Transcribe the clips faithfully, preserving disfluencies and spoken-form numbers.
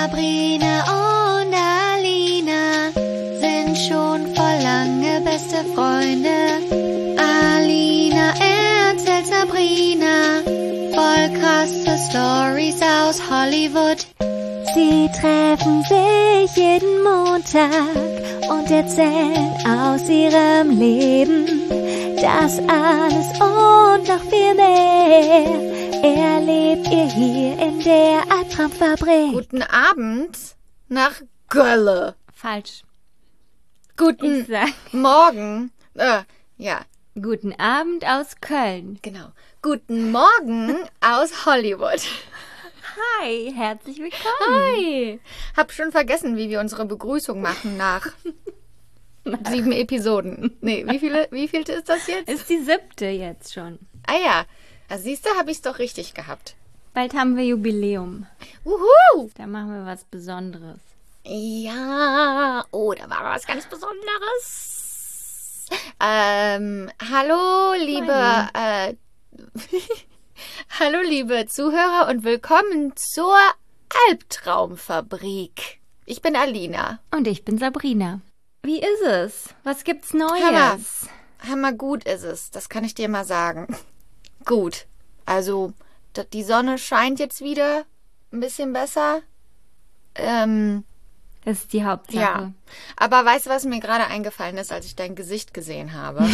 Sabrina und Alina sind schon vor lange beste Freunde. Alina erzählt Sabrina voll krasse Stories aus Hollywood. Sie treffen sich jeden Montag und erzählen aus ihrem Leben. Das alles und noch viel mehr erlebt ihr hier in der Albtraumfabrik. Guten Abend nach Gölle. Falsch. Guten Ich sag- Morgen. Äh, ja, Guten Abend aus Köln. genau. Guten Morgen aus Hollywood. Hi, herzlich willkommen. Hi. Hab schon vergessen, wie wir unsere Begrüßung machen nach sieben Episoden. Nee, wie viele, wie vielte ist das jetzt? Ist die siebte jetzt schon. Ah ja, da siehst du, hab ich's doch richtig gehabt. Bald haben wir Jubiläum. Wuhu! Da machen wir was Besonderes. Ja, oh, da war was ganz Besonderes. Ähm, hallo, liebe, äh, hallo, liebe Zuhörer und willkommen zur Albtraumfabrik. Ich bin Alina. Und ich bin Sabrina. Wie ist es? Was gibt's Neues? Hammer. Hammer gut ist es, das kann ich dir mal sagen. Gut, also d- die Sonne scheint jetzt wieder ein bisschen besser. Ähm, Das ist die Hauptsache. Ja, aber weißt du, was mir gerade eingefallen ist, als ich dein Gesicht gesehen habe?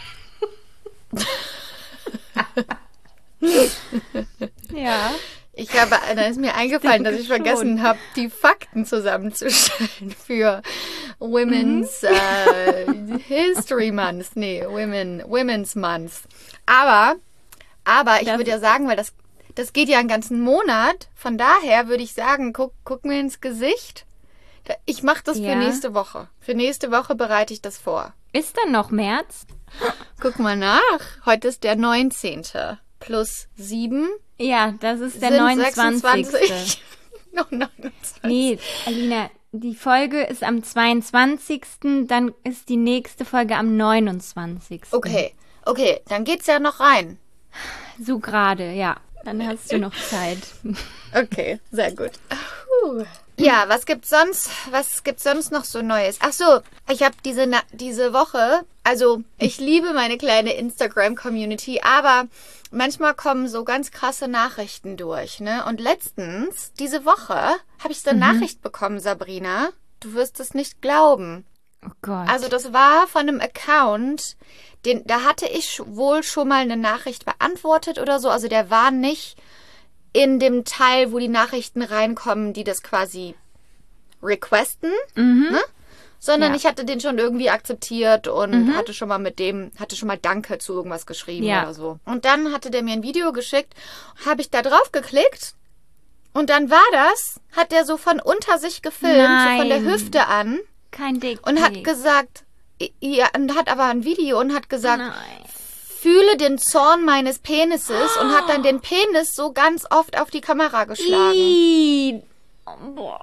Ja. Ich habe, da ist mir eingefallen, dass ich Stimmt vergessen habe, die Fakten zusammenzustellen für Women's äh, History Month. Nee, Women, Women's Month. Aber, aber ich Das- würde ja sagen, weil das, das geht ja einen ganzen Monat, von daher würde ich sagen, guck, guck mir ins Gesicht. Da- Ich mache das Ja. für nächste Woche. Für nächste Woche bereite ich das vor. Ist dann noch März? Guck mal nach. Heute ist der neunzehnte Plus sieben Ja, das ist der sind neunundzwanzigste sechsundzwanzig. Noch neunundzwanzig. Nee, Alina, die Folge ist am zweiundzwanzigsten Dann ist die nächste Folge am neunundzwanzigsten Okay, okay, dann geht's ja noch rein. So gerade, ja. Dann hast du noch Zeit. Okay, sehr gut. Puh. Ja, was gibt's sonst? Was gibt's sonst noch so Neues? Ach so, ich habe diese Na- diese Woche, also ich liebe meine kleine Instagram-Community, aber manchmal kommen so ganz krasse Nachrichten durch, ne? Und letztens, diese Woche, habe ich so eine Nachricht bekommen, Sabrina. Du wirst es nicht glauben. Oh Gott. Also das war von einem Account, den, da hatte ich wohl schon mal eine Nachricht beantwortet oder so. Also der war nicht in dem Teil, wo die Nachrichten reinkommen, die das quasi requesten, ne? Sondern Ja. ich hatte den schon irgendwie akzeptiert und hatte schon mal mit dem, hatte schon mal Danke zu irgendwas geschrieben Ja. oder so. Und dann hatte der mir ein Video geschickt, habe ich da drauf geklickt und dann war das, hat der so von unter sich gefilmt, so von der Nein. Hüfte an. Kein Dick. Und hat gesagt, ja, und hat aber ein Video und hat gesagt, Nein. fühle den Zorn meines Penises und hat dann den Penis so ganz oft auf die Kamera geschlagen. Ih. Boah.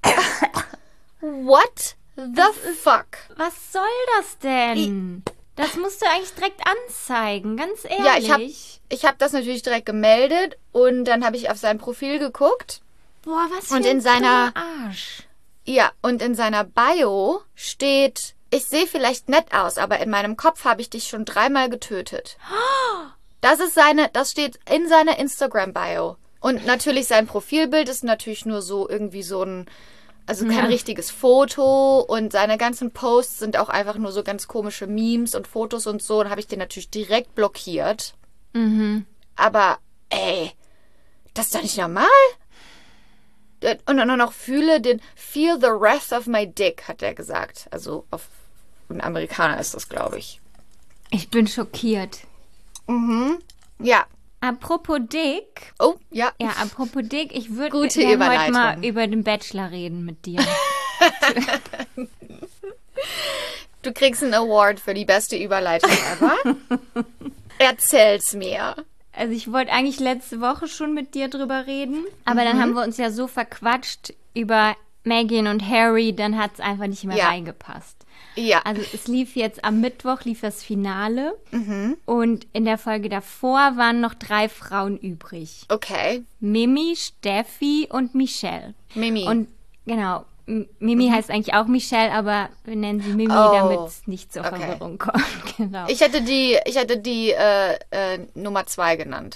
What the fuck? Was soll das denn? Das musst du eigentlich direkt anzeigen, ganz ehrlich. Ja, ich habe ich hab das natürlich direkt gemeldet und dann habe ich auf sein Profil geguckt. Boah, was für Und ein in seiner- dummer Arsch. Ja, und in seiner Bio steht, ich sehe vielleicht nett aus, aber in meinem Kopf habe ich dich schon dreimal getötet. Das ist seine, das steht in seiner Instagram-Bio. Und natürlich sein Profilbild ist natürlich nur so irgendwie so ein, also kein Ja. richtiges Foto und seine ganzen Posts sind auch einfach nur so ganz komische Memes und Fotos und so. Und habe ich den natürlich direkt blockiert. Mhm. Aber, ey, das ist doch nicht normal. Und dann noch fühle den, feel the wrath of my dick, hat er gesagt. Also auf ein Amerikaner ist das, glaube ich. Ich bin schockiert. Mhm. Ja. Apropos Dick. Oh, ja. Ja, apropos Dick, ich würde Gute gerne heute Überleitung. mal über den Bachelor reden mit dir. Du kriegst einen Award für die beste Überleitung ever. Erzähl's mir. Also ich wollte eigentlich letzte Woche schon mit dir drüber reden, aber dann haben wir uns ja so verquatscht über Meghan und Harry, dann hat es einfach nicht mehr Ja. reingepasst. Ja. Also es lief jetzt am Mittwoch, lief das Finale. Mhm. Und in der Folge davor waren noch drei Frauen übrig. Okay. Mimi, Steffi und Michelle. Mimi. Und genau, M- Mimi heißt eigentlich auch Michelle, aber wir nennen sie Mimi, Oh. damit es nicht zur Okay. Verwirrung kommt. Genau. Ich hätte die, ich hätte die äh, äh, Nummer zwei genannt.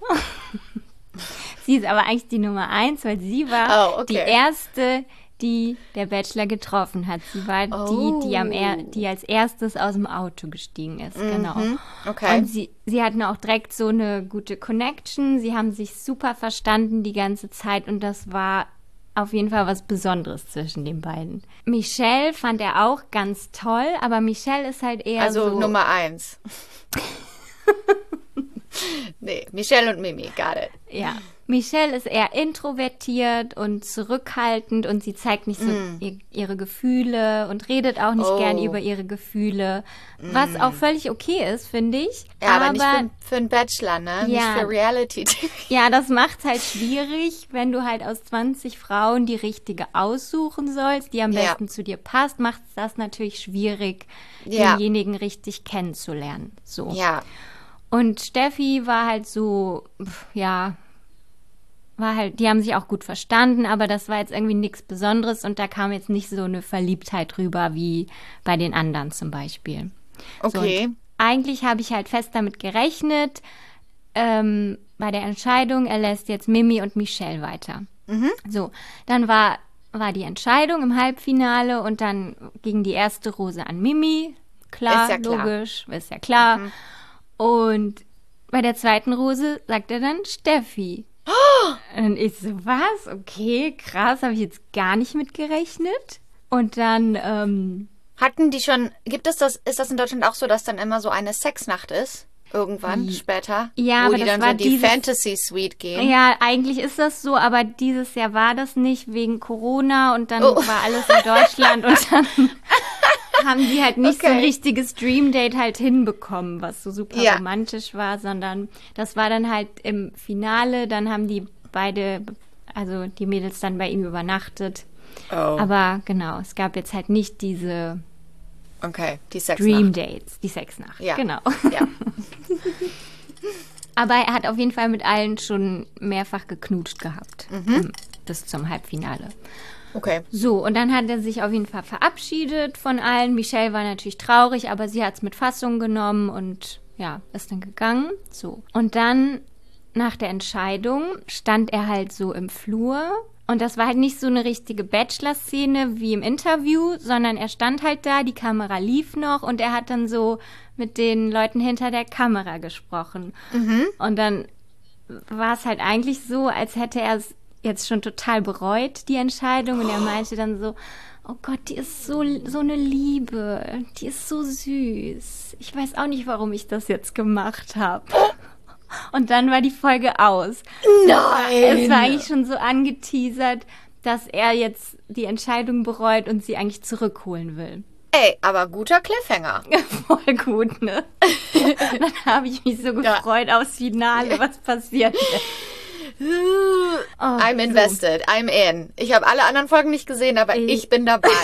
Sie ist aber eigentlich die Nummer eins, weil sie war Oh, okay. die erste, die der Bachelor getroffen hat. Sie war Oh. die, die, am er, die als erstes aus dem Auto gestiegen ist. Genau. Okay. Und sie, sie hatten auch direkt so eine gute Connection. Sie haben sich super verstanden die ganze Zeit und das war auf jeden Fall was Besonderes zwischen den beiden. Michelle fand er auch ganz toll, aber Michelle ist halt eher Also so... Nummer eins. Nee, Michelle und Mimi, got it. Ja, Michelle ist eher introvertiert und zurückhaltend und sie zeigt nicht so ihr, ihre Gefühle und redet auch nicht Oh. gern über ihre Gefühle, was auch völlig okay ist, finde ich. Ja, aber, nicht für, für einen Bachelor, ne? Ja. Nicht für Reality-T V. Ja, das macht's halt schwierig, wenn du halt aus zwanzig Frauen die richtige aussuchen sollst, die am Ja. besten zu dir passt, macht's das natürlich schwierig, Ja. denjenigen richtig kennenzulernen. So. Ja. Und Steffi war halt so, pf, ja, war halt, die haben sich auch gut verstanden, aber das war jetzt irgendwie nichts Besonderes und da kam jetzt nicht so eine Verliebtheit rüber wie bei den anderen zum Beispiel. Okay. So, und eigentlich habe ich halt fest damit gerechnet, ähm, bei der Entscheidung, er lässt jetzt Mimi und Michelle weiter. So, dann war, war die Entscheidung im Halbfinale und dann ging die erste Rose an Mimi. Klar, Ist ja klar. logisch, ist ja klar. Und bei der zweiten Rose sagt er dann Steffi. Und ich so, was? Okay, krass, habe ich jetzt gar nicht mit gerechnet. Und dann, ähm, Hatten die schon, gibt es das, ist das in Deutschland auch so, dass dann immer so eine Sexnacht ist? Irgendwann, später? Ja, wo aber die das dann war so die dieses- Fantasy Suite gehen. ja, eigentlich ist das so, aber dieses Jahr war das nicht wegen Corona und dann Oh. war alles in Deutschland und dann haben die halt nicht so ein Okay. richtiges Dream-Date halt hinbekommen, was so super Ja. romantisch war, sondern das war dann halt im Finale, dann haben die beide, also die Mädels dann bei ihm übernachtet. Oh. Aber genau, es gab jetzt halt nicht diese Okay, die Sexnacht. Dream-Dates, die Sexnacht. Ja. Genau. Ja. Aber er hat auf jeden Fall mit allen schon mehrfach geknutscht gehabt. ähm, Bis zum Halbfinale. Okay. So, und dann hat er sich auf jeden Fall verabschiedet von allen. Michelle war natürlich traurig, aber sie hat es mit Fassung genommen und ja, ist dann gegangen. So. Und dann, nach der Entscheidung, stand er halt so im Flur. Und das war halt nicht so eine richtige Bachelor-Szene wie im Interview, sondern er stand halt da, die Kamera lief noch und er hat dann so mit den Leuten hinter der Kamera gesprochen. Und dann war es halt eigentlich so, als hätte er es jetzt schon total bereut, die Entscheidung. Und er meinte dann so, oh Gott, die ist so, so eine Liebe, die ist so süß. Ich weiß auch nicht, warum ich das jetzt gemacht habe. Und dann war die Folge aus. Nein! Es war eigentlich schon so angeteasert, dass er jetzt die Entscheidung bereut und sie eigentlich zurückholen will. Ey, aber guter Cliffhanger. Voll gut, ne? Dann habe ich mich so gefreut aufs Finale, was passiert ist. Oh, I'm invested, I'm in. Ich habe alle anderen Folgen nicht gesehen, aber Ich- ich bin dabei.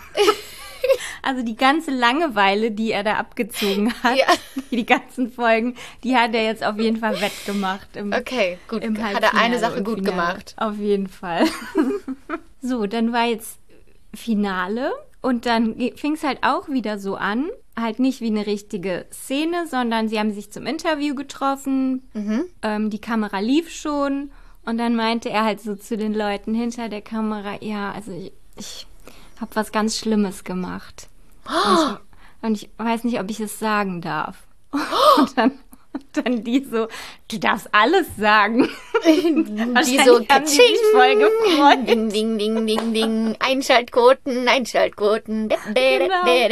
Also die ganze Langeweile, die er da abgezogen hat, Ja. die ganzen Folgen, die hat er jetzt auf jeden Fall wettgemacht. Im, Okay, gut. im Hat er eine Halbfinale Sache und gut Finale. gemacht. Auf jeden Fall. So, dann war jetzt Finale und dann fing es halt auch wieder so an. Halt nicht wie eine richtige Szene, sondern sie haben sich zum Interview getroffen. Ähm, die Kamera lief schon und dann meinte er halt so zu den Leuten hinter der Kamera, ja, also ich, ich habe was ganz Schlimmes gemacht. Und ich, und ich weiß nicht, ob ich es sagen darf. Und dann, und dann die so, du darfst alles sagen. Die so, haben die sich voll gefreut. Ding, ding, ding, ding, ding. Einschaltquoten, Einschaltquoten. Da, da, da, Genau. da,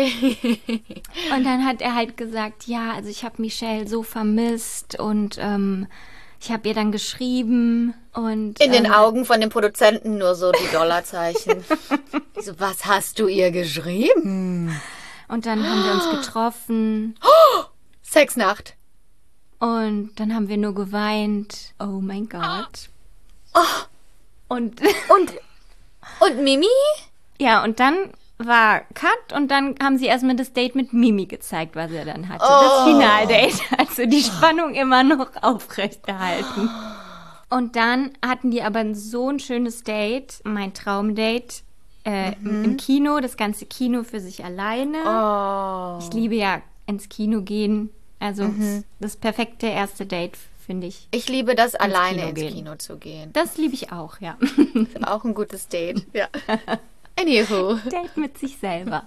da. Und dann hat er halt gesagt, ja, also ich habe Michelle so vermisst und ähm, ich habe ihr dann geschrieben und In den ähm, Augen von dem Produzenten nur so die Dollarzeichen. Die so, was hast du ihr geschrieben? und dann haben wir uns getroffen Sexnacht. und dann haben wir nur geweint. Oh mein Gott. Und Und, und Mimi? ja, und dann war Cut und dann haben sie erstmal das Date mit Mimi gezeigt, was er dann hatte. Oh. Das Finaldate. Also die Spannung immer noch aufrechterhalten. Und dann hatten die aber so ein schönes Date, mein Traumdate, äh, mhm. im Kino, das ganze Kino für sich alleine. Oh. Ich liebe ja ins Kino gehen. Also Mhm. das perfekte erste Date, finde ich. Ich liebe das, alleine Kino ins gehen. Kino zu gehen. Das liebe ich auch, ja. Ist auch ein gutes Date. Ja. Anywho. Date mit sich selber.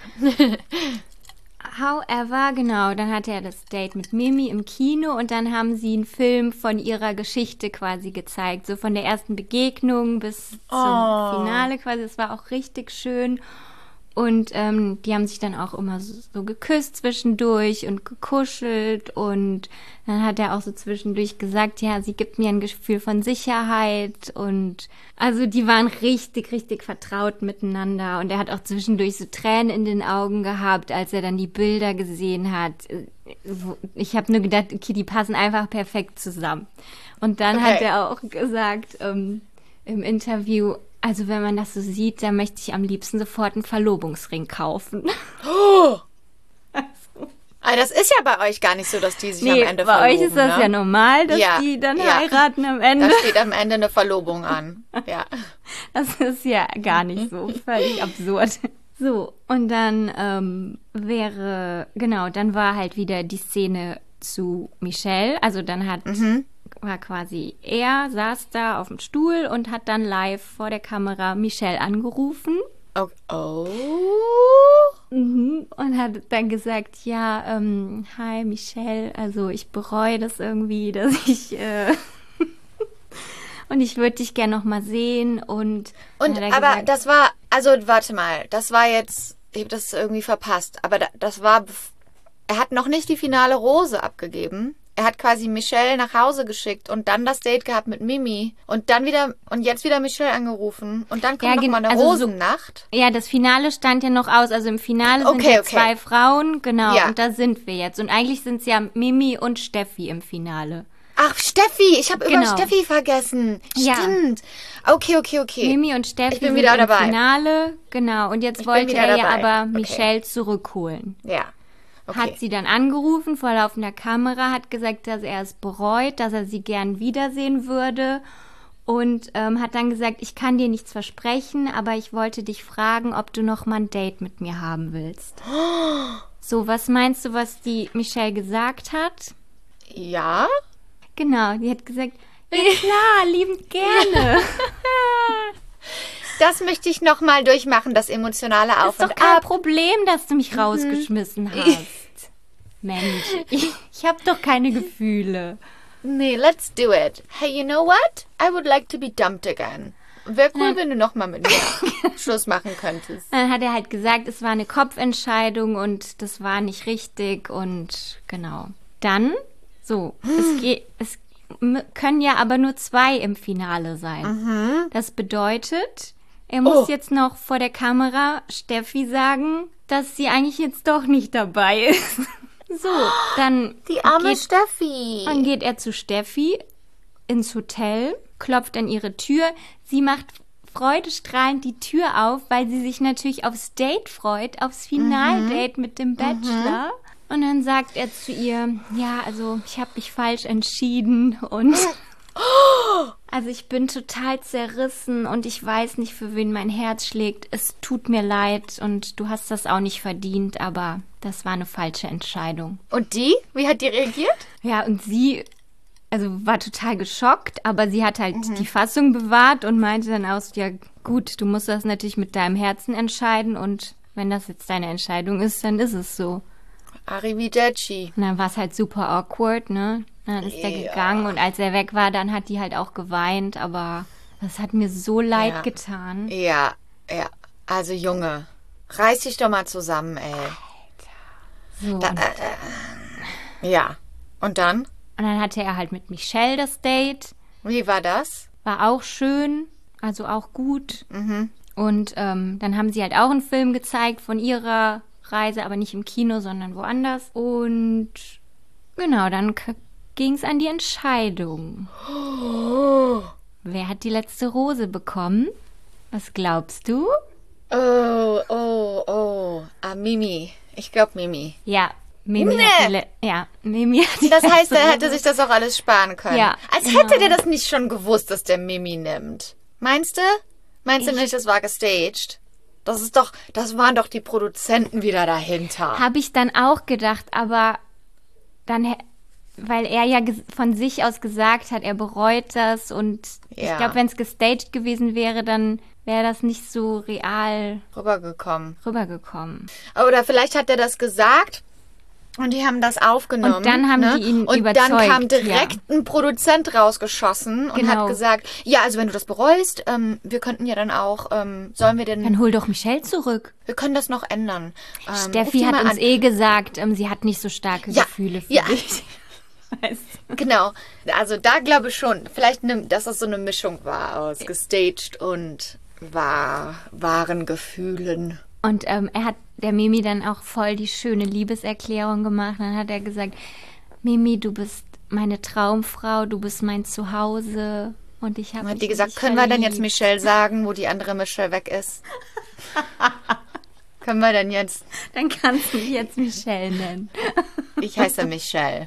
However, genau, dann hatte er das Date mit Mimi im Kino und dann haben sie einen Film von ihrer Geschichte quasi gezeigt. So von der ersten Begegnung bis zum Oh. Finale quasi. Das war auch richtig schön. Und ähm, die haben sich dann auch immer so, so geküsst zwischendurch und gekuschelt. Und dann hat er auch so zwischendurch gesagt, ja, sie gibt mir ein Gefühl von Sicherheit. Und also die waren richtig, richtig vertraut miteinander. Und er hat auch zwischendurch so Tränen in den Augen gehabt, als er dann die Bilder gesehen hat. Ich habe nur gedacht, okay, die passen einfach perfekt zusammen. Und dann Okay. hat er auch gesagt ähm, im Interview, also wenn man das so sieht, dann möchte ich am liebsten sofort einen Verlobungsring kaufen. Oh. Ah, das ist ja bei euch gar nicht so, dass die sich Nee, am Ende bei verloben, euch ist das ne? ja normal, dass Ja, die dann ja. heiraten am Ende. Da steht am Ende eine Verlobung an. Ja. Das ist ja gar nicht so, völlig absurd. So, und dann ähm, wäre, genau, dann war halt wieder die Szene zu Michelle. Also dann hat, Mhm. war quasi er, saß da auf dem Stuhl und hat dann live vor der Kamera Michelle angerufen. Oh. oh. Mhm. Und hat dann gesagt, ja, ähm, hi Michelle, also ich bereue das irgendwie, dass ich äh, und ich würde dich gerne noch mal sehen und Und dann hat er aber gesagt, das war, also warte mal, das war jetzt, ich habe das irgendwie verpasst, aber da, das war, bef- er hat noch nicht die finale Rose abgegeben. Er hat quasi Michelle nach Hause geschickt und dann das Date gehabt mit Mimi und dann wieder, und jetzt wieder Michelle angerufen und dann kommt Ja, noch gen- mal eine also so- Rosennacht. ja, das Finale stand ja noch aus, also im Finale sind Okay, ja okay. zwei Frauen, genau, Ja. und da sind wir jetzt und eigentlich sind es ja Mimi und Steffi im Finale. Ach, Steffi, ich habe über Genau. Steffi vergessen. Ja. Stimmt. Okay, okay, okay. Mimi und Steffi Ich bin sind wieder im dabei. Finale, genau, und jetzt Ich bin wollte wieder er ja dabei. aber Okay. Michelle zurückholen. Ja. Okay. Hat sie dann angerufen vor laufender Kamera, hat gesagt, dass er es bereut, dass er sie gern wiedersehen würde und ähm, hat dann gesagt, ich kann dir nichts versprechen, aber ich wollte dich fragen, ob du noch mal ein Date mit mir haben willst. So, was meinst du, was die Michelle gesagt hat? Ja? Genau, die hat gesagt, ja klar, liebend gerne. Das möchte ich noch mal durchmachen, das emotionale Auf Ist doch und kein Ab. Problem, dass du mich rausgeschmissen hast. Mensch, ich, ich habe doch keine Gefühle. Nee, let's do it. Hey, you know what? I would like to be dumped again. Wäre cool, wenn du noch mal mit mir Schluss machen könntest. Dann hat er halt gesagt, es war eine Kopfentscheidung und das war nicht richtig und genau. Dann, so, es geht, es m- können ja aber nur zwei im Finale sein. Das bedeutet, er muss Oh. jetzt noch vor der Kamera Steffi sagen, dass sie eigentlich jetzt doch nicht dabei ist. So, dann Die arme geht, Steffi. dann geht er zu Steffi ins Hotel, klopft an ihre Tür. Sie macht freudestrahlend die Tür auf, weil sie sich natürlich aufs Date freut, aufs Finaldate mit dem Bachelor. Und dann sagt er zu ihr, ja, also ich habe mich falsch entschieden und also ich bin total zerrissen und ich weiß nicht, für wen mein Herz schlägt. Es tut mir leid und du hast das auch nicht verdient, aber das war eine falsche Entscheidung. Und die? Wie hat die reagiert? Ja, und sie, also war total geschockt, aber sie hat halt die Fassung bewahrt und meinte dann aus, ja gut, du musst das natürlich mit deinem Herzen entscheiden und wenn das jetzt deine Entscheidung ist, dann ist es so. Arrivederci. Und dann war es halt super awkward, ne? Dann ist er Ja. gegangen und als er weg war, dann hat die halt auch geweint, aber das hat mir so leid Ja. getan. Ja, ja. Also Junge, reiß dich doch mal zusammen, ey. So. Da, Und, äh, äh. Ja. Und dann? und dann hatte er halt mit Michelle das Date. Wie war das? War auch schön, also auch gut. Mhm. Und ähm, dann haben sie halt auch einen Film gezeigt von ihrer Reise, aber nicht im Kino, sondern woanders. Und genau, dann ging es an die Entscheidung. Wer hat die letzte Rose bekommen? Was glaubst du? Oh, oh, oh. Ah, Mimi. Ich glaube Mimi. Ja, Mimi Nee. hat die Le- ja, Mimi hat die Das heißt, er letzte hätte sich das auch alles sparen können. Ja, Als genau. hätte der das nicht schon gewusst, dass der Mimi nimmt. Meinst du? Meinst du Ich- nicht, das war gestaged? Das ist doch, das waren doch die Produzenten wieder dahinter. Habe ich dann auch gedacht, aber dann, hä- weil er ja ges- von sich aus gesagt hat, er bereut das und Ja. ich glaube, wenn es gestaged gewesen wäre, dann wäre das nicht so real Rübergekommen. rübergekommen. Oder vielleicht hat er das gesagt und die haben das aufgenommen. Und dann haben ne? die ihn Und überzeugt, dann kam direkt ja. ein Produzent rausgeschossen und Genau. hat gesagt, ja, also wenn du das bereust, ähm, wir könnten ja dann auch, ähm, sollen wir denn, Dann hol doch Michelle zurück. wir können das noch ändern. Ähm, ruf Steffi die hat mal uns an. eh gesagt, ähm, sie hat nicht so starke Ja, Gefühle für ja. dich. Weißt du? Genau. Also da glaube ich schon, vielleicht, ne, dass das so eine Mischung war aus gestaged und wahr, wahren Gefühlen. Und ähm, er hat der Mimi dann auch voll die schöne Liebeserklärung gemacht. Dann hat er gesagt, Mimi, du bist meine Traumfrau, du bist mein Zuhause und ich habe Hat die gesagt, können wir denn jetzt Michelle sagen, wo die andere Michelle weg ist? Können wir denn jetzt? Dann kannst du mich jetzt Michelle nennen. Ich heiße Michelle.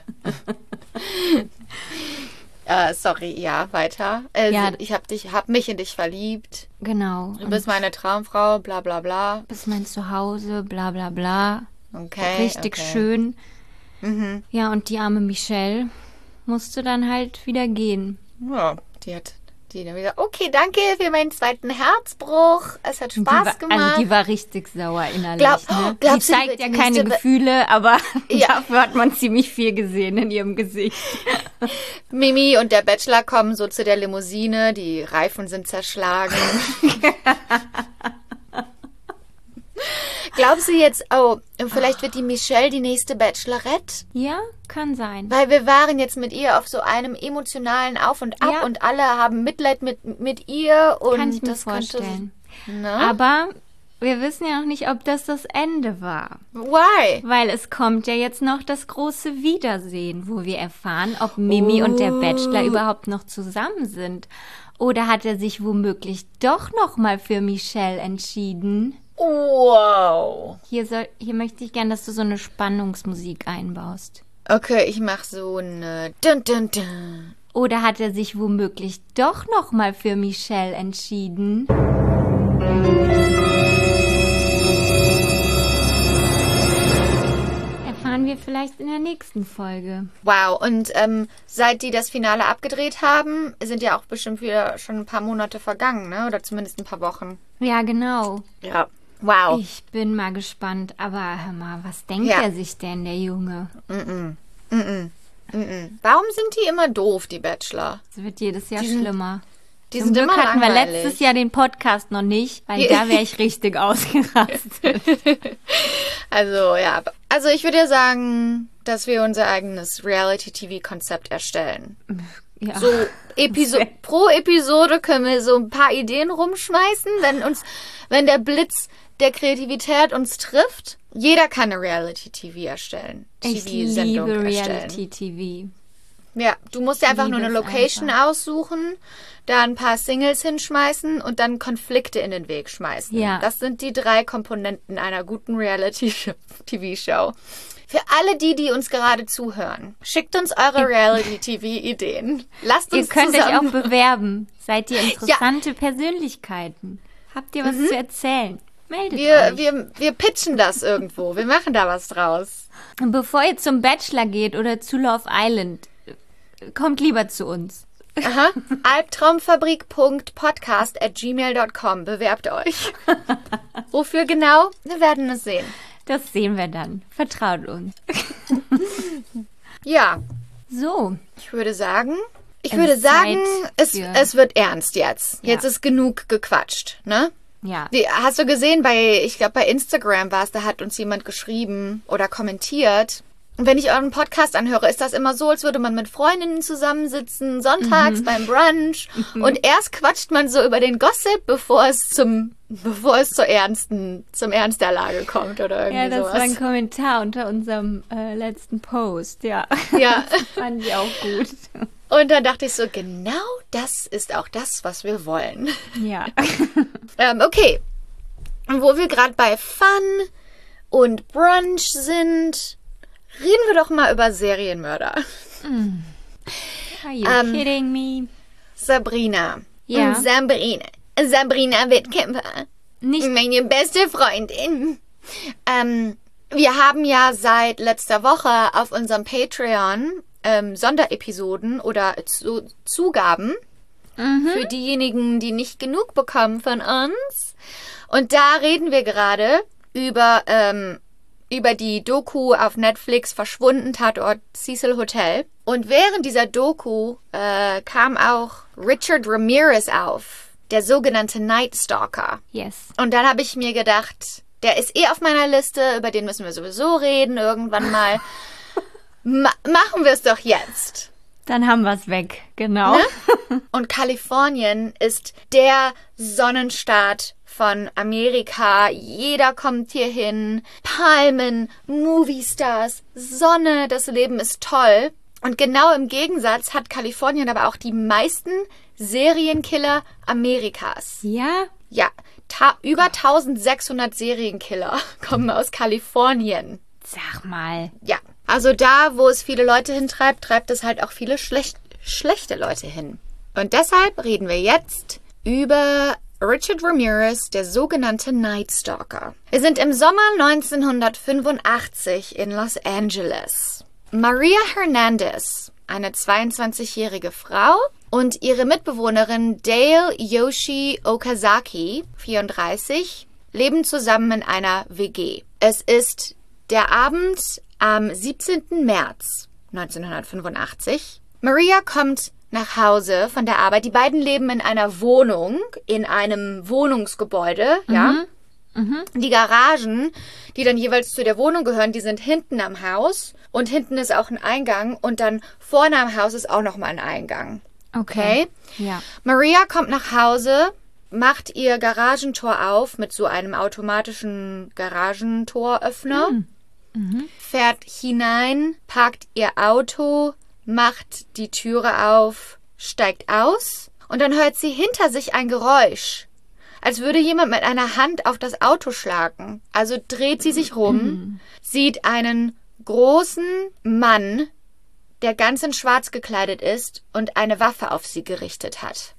äh, sorry, ja, weiter. Also, Ja. ich habe dich, hab mich in dich verliebt. Genau. Du bist meine Traumfrau, bla bla bla. Du bist mein Zuhause, bla bla bla. Okay. Richtig okay. schön. Mhm. Ja, und die arme Michelle musste dann halt wieder gehen. Ja, die hat die dann wieder, okay, danke für meinen zweiten Herzbruch. Es hat Die Spaß war, gemacht. also die war richtig sauer innerlich. Glaub- ne? glaubst Sie du, die zeigt wird ja die keine nächste Be- Gefühle, aber Ja. dafür hat man ziemlich viel gesehen in ihrem Gesicht. Mimi und der Bachelor kommen so zu der Limousine, die Reifen sind zerschlagen. Glaubst du jetzt, oh, vielleicht wird die Michelle die nächste Bachelorette? Ja, kann sein. Weil wir waren jetzt mit ihr auf so einem emotionalen Auf und Ab Ja. und alle haben Mitleid mit, mit ihr und Kann ich mir das vorstellen. könnte. Ne? Aber wir wissen ja noch nicht, ob das das Ende war. Why? Weil es kommt ja jetzt noch das große Wiedersehen, wo wir erfahren, ob Mimi und der Bachelor überhaupt noch zusammen sind. Oder hat er sich womöglich doch noch mal für Michelle entschieden? Wow. Hier, soll, hier möchte ich gern, dass du so eine Spannungsmusik einbaust. Okay, ich mach so eine dun dun dun. Oder hat er sich womöglich doch noch mal für Michelle entschieden? Erfahren wir vielleicht in der nächsten Folge. Wow, und ähm, seit die das Finale abgedreht haben, sind ja auch bestimmt wieder schon ein paar Monate vergangen, ne? Oder zumindest ein paar Wochen. Ja, genau. Ja. Wow. Ich bin mal gespannt, aber hör mal, was denkt Ja. er sich denn, der Junge? Mm-mm. Mm-mm. Mm-mm. Warum sind die immer doof, die Bachelor? Es wird jedes Jahr Die sind- schlimmer. Die Zum sind Glück immer hatten wir langweilig. letztes Jahr den Podcast noch nicht, weil da wäre ich richtig ausgerastet. Also, ja. Also, ich würde ja sagen, dass wir unser eigenes Reality-T V-Konzept erstellen. Ja. So, Episo pro Episode können wir so ein paar Ideen rumschmeißen, wenn uns, wenn der Blitz der Kreativität uns trifft. Jeder kann eine Reality-T V erstellen. Ich T V-Sendung liebe erstellen. Reality-T V. Ja, du musst dir einfach liebe nur eine es Location einfach. aussuchen, da ein paar Singles hinschmeißen und dann Konflikte in den Weg schmeißen. Ja. Das sind die drei Komponenten einer guten Reality-T V-Show. Für alle die, die uns gerade zuhören, schickt uns eure Reality-T V-Ideen. Lasst Ihr uns könnt euch zusammen... auch bewerben. Seid ihr interessante Persönlichkeiten? Habt ihr was zu erzählen? Meldet Wir, euch. wir, wir pitchen das irgendwo. Wir machen da was draus. Und bevor ihr zum Bachelor geht oder zu Love Island, kommt lieber zu uns. Aha. albtraumfabrik.podcast at gmail dot com. Bewerbt euch. Wofür genau? Wir werden es sehen. Das sehen wir dann. Vertraut uns. Ja, So, ich würde sagen, ich Es würde ist sagen, Zeit es, für- es wird ernst jetzt. Ja. Jetzt ist genug gequatscht, ne? ja. Die, hast du gesehen, bei, ich glaube bei Instagram war es, da hat uns jemand geschrieben oder kommentiert. Und wenn ich euren Podcast anhöre, ist das immer so, als würde man mit Freundinnen zusammensitzen, sonntags beim Brunch. Und erst quatscht man so über den Gossip, bevor es zum, bevor es zur ernsten, zum Ernst der Lage kommt oder irgendwie Ja, das sowas. war ein Kommentar unter unserem äh, letzten Post. Ja, Ja. fand ich auch gut. Und dann dachte ich so, genau das ist auch das, was wir wollen. Ja. Ähm, okay. Und wo wir gerade bei Fun und Brunch sind, reden wir doch mal über Serienmörder. Mm. Are you Ähm, kidding me? Sabrina. Ja. Sabrina. Sabrina Wettkämpfer. Nicht Meine beste Freundin. Ähm, wir haben ja seit letzter Woche auf unserem Patreon ähm, Sonderepisoden oder zu Zugaben für diejenigen, die nicht genug bekommen von uns. Und da reden wir gerade über, ähm, über die Doku auf Netflix Verschwunden, Tatort Cecil Hotel. Und während dieser Doku äh, kam auch Richard Ramirez auf, der sogenannte Night Stalker. Yes. Und dann habe ich mir gedacht, der ist eh auf meiner Liste, über den müssen wir sowieso reden irgendwann mal. Ma- machen wir es doch jetzt. Dann haben wir es weg. Genau. Ne? Und Kalifornien ist der Sonnenstaat von Amerika. Jeder kommt hier hin. Palmen, Moviestars, Sonne, das Leben ist toll. Und genau im Gegensatz hat Kalifornien aber auch die meisten Serienkiller Amerikas. Ja? Ja, ta- über eintausendsechshundert Serienkiller kommen aus Kalifornien. Sag mal. Ja, also da, wo es viele Leute hintreibt, treibt es halt auch viele schlecht, schlechte Leute hin. Und deshalb reden wir jetzt über Richard Ramirez, der sogenannte Night Stalker. Wir sind im Sommer neunzehnhundertfünfundachtzig in Los Angeles. Maria Hernandez, eine zweiundzwanzigjährige Frau, und ihre Mitbewohnerin Dale Yoshi Okazaki, vierunddreißig, leben zusammen in einer W G. Es ist der Abend am siebzehnten März neunzehnhundertfünfundachtzig. Maria kommt nach Hause von der Arbeit. Die beiden leben in einer Wohnung, in einem Wohnungsgebäude, ja. Die Garagen, die dann jeweils zu der Wohnung gehören, die sind hinten am Haus und hinten ist auch ein Eingang und dann vorne am Haus ist auch nochmal ein Eingang. Okay? Ja. Maria kommt nach Hause, macht ihr Garagentor auf mit so einem automatischen Garagentoröffner, fährt hinein, parkt ihr Auto, macht die Türe auf, steigt aus und dann hört sie hinter sich ein Geräusch, als würde jemand mit einer Hand auf das Auto schlagen. Also dreht sie sich rum, sieht einen großen Mann, der ganz in Schwarz gekleidet ist und eine Waffe auf sie gerichtet hat.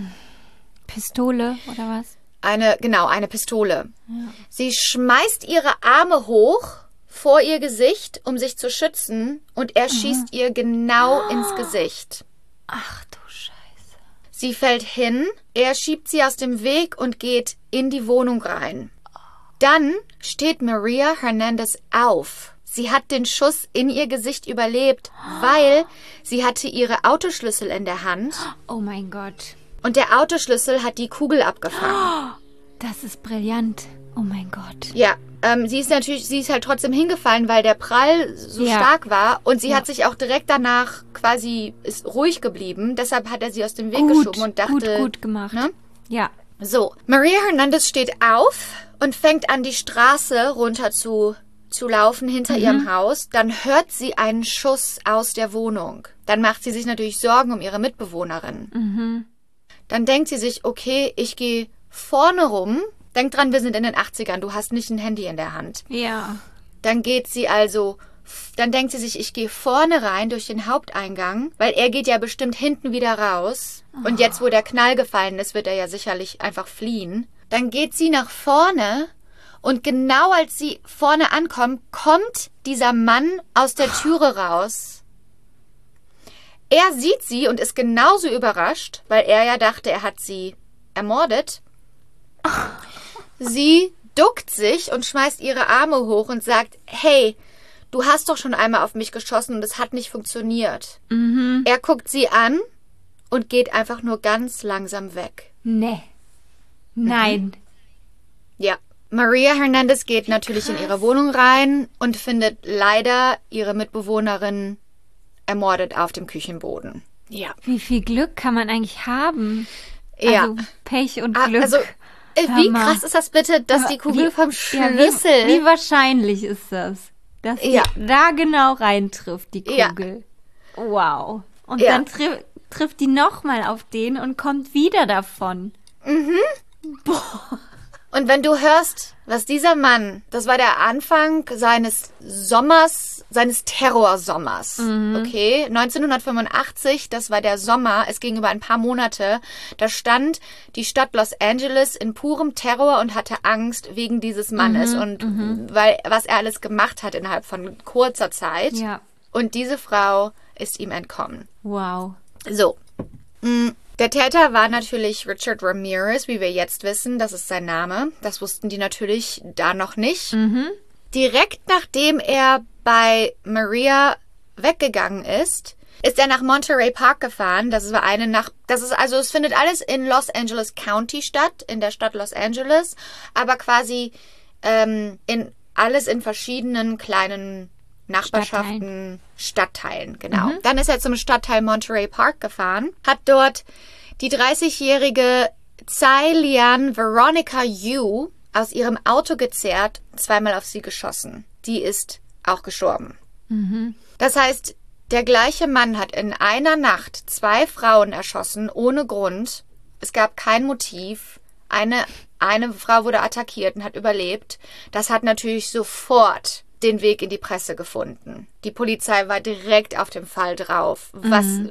Pistole oder was? Eine, genau, eine Pistole. Sie schmeißt ihre Arme hoch vor ihr Gesicht, um sich zu schützen, und er schießt ihr genau ins Gesicht. Ach du Scheiße. Sie fällt hin, er schiebt sie aus dem Weg und geht in die Wohnung rein. Dann steht Maria Hernandez auf. Sie hat den Schuss in ihr Gesicht überlebt, weil sie hatte ihre Autoschlüssel in der Hand Oh mein Gott. und der Autoschlüssel hat die Kugel abgefangen. Das ist brillant. Oh mein Gott. Ja, ähm, sie ist natürlich, sie ist halt trotzdem hingefallen, weil der Prall so Ja. stark war und sie Ja. hat sich auch direkt danach quasi, ist ruhig geblieben, deshalb hat er sie aus dem Weg Gut, geschoben und dachte, gut, gut gemacht. ne? Ja. So, Maria Hernandez steht auf und fängt an, die Straße runter zu, zu laufen hinter ihrem Haus. Dann hört sie einen Schuss aus der Wohnung. Dann macht sie sich natürlich Sorgen um ihre Mitbewohnerin. Dann denkt sie sich, okay, ich gehe vorne rum. Denk dran, wir sind in den achtzigern, du hast nicht ein Handy in der Hand. Ja. Dann geht sie also, dann denkt sie sich, ich gehe vorne rein durch den Haupteingang, weil er geht ja bestimmt hinten wieder raus. Und jetzt, wo der Knall gefallen ist, wird er ja sicherlich einfach fliehen. Dann geht sie nach vorne und genau als sie vorne ankommt, kommt dieser Mann aus der Türe raus. Er sieht sie und ist genauso überrascht, weil er ja dachte, er hat sie ermordet. Sie duckt sich und schmeißt ihre Arme hoch und sagt, hey, du hast doch schon einmal auf mich geschossen und es hat nicht funktioniert. Er guckt sie an und geht einfach nur ganz langsam weg. Nee. Nein. Ja. Maria Hernandez geht natürlich in ihre Wohnung rein und findet leider ihre Mitbewohnerin ermordet auf dem Küchenboden. Ja. Wie viel Glück kann man eigentlich haben? Ja. Also Pech und Ah, Glück. also, äh, Hör wie mal. krass ist das bitte, dass Aber die Kugel wie- vom Ja, Schlüssel... wie, wie wahrscheinlich ist das? Dass die Ja. da genau reintrifft, die Ja. Kugel. Wow. Und Ja. dann tri trifft die nochmal auf den und kommt wieder davon. Und wenn du hörst, was dieser Mann, das war der Anfang seines Sommers, seines Terrorsommers, mhm. okay? neunzehnhundertfünfundachtzig, das war der Sommer, es ging über ein paar Monate, da stand die Stadt Los Angeles in purem Terror und hatte Angst wegen dieses Mannes mhm. und mhm. weil was er alles gemacht hat innerhalb von kurzer Zeit. Ja. Und diese Frau ist ihm entkommen. Wow. So, mh. Der Täter war natürlich Richard Ramirez, wie wir jetzt wissen, das ist sein Name. Das wussten die natürlich da noch nicht. Mhm. Direkt nachdem er bei Maria weggegangen ist, ist er nach Monterey Park gefahren. Das war eine Nacht. Das ist also, es findet alles in Los Angeles County statt, in der Stadt Los Angeles, aber quasi ähm, in alles in verschiedenen kleinen Nachbarschaften, Stadtteilen, Stadtteilen genau. Mhm. Dann ist er zum Stadtteil Monterey Park gefahren, hat dort die dreißigjährige Tsai Lian Veronica Yu aus ihrem Auto gezerrt, zweimal auf sie geschossen. Die ist auch gestorben. Mhm. Das heißt, der gleiche Mann hat in einer Nacht zwei Frauen erschossen, ohne Grund. Es gab kein Motiv. Eine, eine Frau wurde attackiert und hat überlebt. Das hat natürlich sofort den Weg in die Presse gefunden. Die Polizei war direkt auf dem Fall drauf. Was, mhm.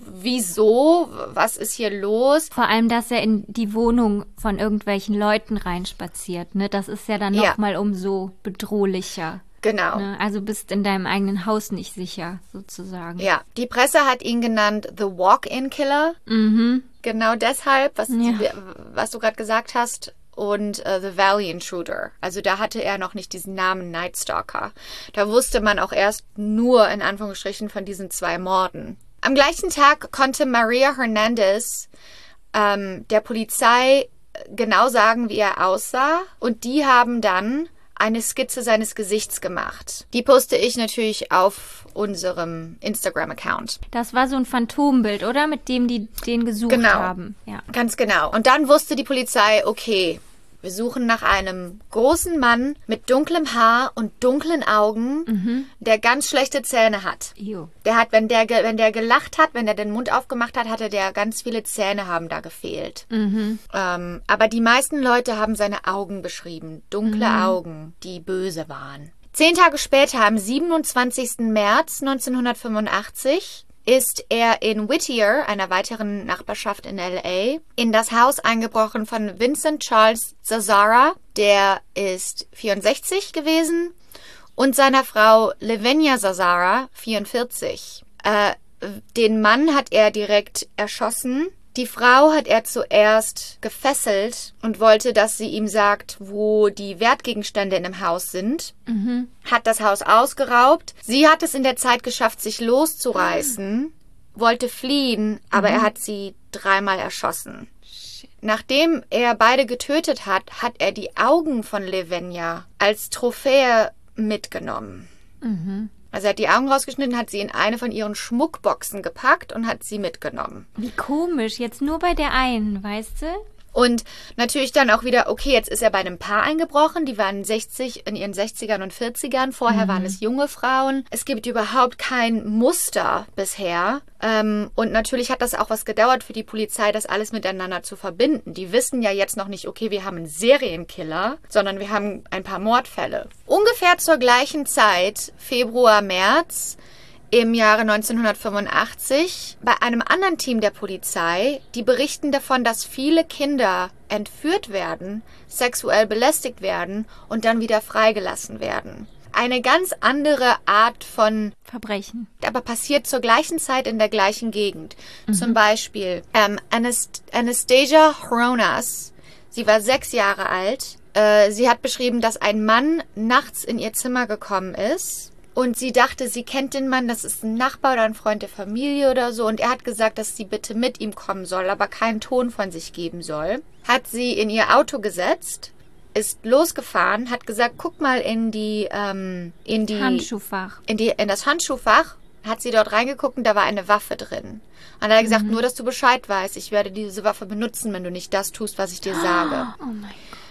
wieso? Was ist hier los? Vor allem, dass er in die Wohnung von irgendwelchen Leuten reinspaziert, ne? Das ist ja dann Ja. nochmal umso bedrohlicher. Genau. Ne? Also bist in deinem eigenen Haus nicht sicher, sozusagen. Ja, die Presse hat ihn genannt The Walk-in-Killer. Mhm. Genau deshalb, was, Ja. was du gerade gesagt hast. Und uh, The Valley Intruder. Also da hatte er noch nicht diesen Namen Night Stalker. Da wusste man auch erst nur in Anführungsstrichen von diesen zwei Morden. Am gleichen Tag konnte Maria Hernandez ähm, der Polizei genau sagen, wie er aussah. Und die haben dann eine Skizze seines Gesichts gemacht. Die poste ich natürlich auf unserem Instagram-Account. Das war so ein Phantombild, oder? Mit dem die den gesucht Genau. haben. Ja. Ganz genau. Und dann wusste die Polizei, okay, wir suchen nach einem großen Mann mit dunklem Haar und dunklen Augen, Mhm. der ganz schlechte Zähne hat. Jo. Der hat, wenn der, ge- wenn der gelacht hat, wenn der den Mund aufgemacht hat, hatte der ganz viele Zähne haben da gefehlt. Mhm. Ähm, aber die meisten Leute haben seine Augen beschrieben. Dunkle Mhm. Augen, die böse waren. Zehn Tage später, am siebenundzwanzigsten März neunzehnhundertfünfundachtzig, ist er in Whittier, einer weiteren Nachbarschaft in L A, in das Haus eingebrochen von Vincent Charles Zazzara. Der ist vierundsechzig gewesen. Und seiner Frau Lavinia Zazzara, vierundvierzig. Äh, den Mann hat er direkt erschossen. Die Frau hat er zuerst gefesselt und wollte, dass sie ihm sagt, wo die Wertgegenstände in dem Haus sind. Mhm. Hat das Haus ausgeraubt. Sie hat es in der Zeit geschafft, sich loszureißen, wollte fliehen, aber Mhm. er hat sie dreimal erschossen. Nachdem er beide getötet hat, hat er die Augen von Lavinia als Trophäe mitgenommen. Mhm. Also er hat die Augen rausgeschnitten, hat sie in eine von ihren Schmuckboxen gepackt und hat sie mitgenommen. Wie komisch, jetzt nur bei der einen, weißt du? Und natürlich dann auch wieder, okay, jetzt ist er bei einem Paar eingebrochen, die waren sechzig, in ihren sechzigern und vierzigern, vorher Mhm. waren es junge Frauen. Es gibt überhaupt kein Muster bisher. Ähm, und natürlich hat das auch was gedauert für die Polizei, das alles miteinander zu verbinden. Die wissen ja jetzt noch nicht, okay, wir haben einen Serienkiller, sondern wir haben ein paar Mordfälle. Ungefähr zur gleichen Zeit, Februar, März, im Jahre neunzehnhundertfünfundachtzig bei einem anderen Team der Polizei, die berichten davon, dass viele Kinder entführt werden, sexuell belästigt werden und dann wieder freigelassen werden. Eine ganz andere Art von Verbrechen. aber passiert zur gleichen Zeit in der gleichen Gegend. Mhm. Zum Beispiel ähm, Anast- Anastasia Hronas, sie war sechs Jahre alt. Äh, sie hat beschrieben, dass ein Mann nachts in ihr Zimmer gekommen ist. Und sie dachte, sie kennt den Mann, das ist ein Nachbar oder ein Freund der Familie oder so. Und er hat gesagt, dass sie bitte mit ihm kommen soll, aber keinen Ton von sich geben soll. Hat sie in ihr Auto gesetzt, ist losgefahren, hat gesagt, guck mal in die, ähm, in die Handschuhfach. In, die, in das Handschuhfach, hat sie dort reingeguckt und da war eine Waffe drin. Und er hat gesagt, Mhm. nur, dass du Bescheid weißt, ich werde diese Waffe benutzen, wenn du nicht das tust, was ich dir sage. Oh mein Gott.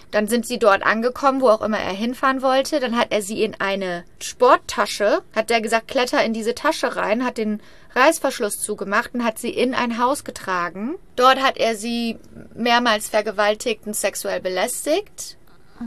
Dann sind sie dort angekommen, wo auch immer er hinfahren wollte. Dann hat er sie in eine Sporttasche, hat er gesagt, kletter in diese Tasche rein, hat den Reißverschluss zugemacht und hat sie in ein Haus getragen. Dort hat er sie mehrmals vergewaltigt und sexuell belästigt.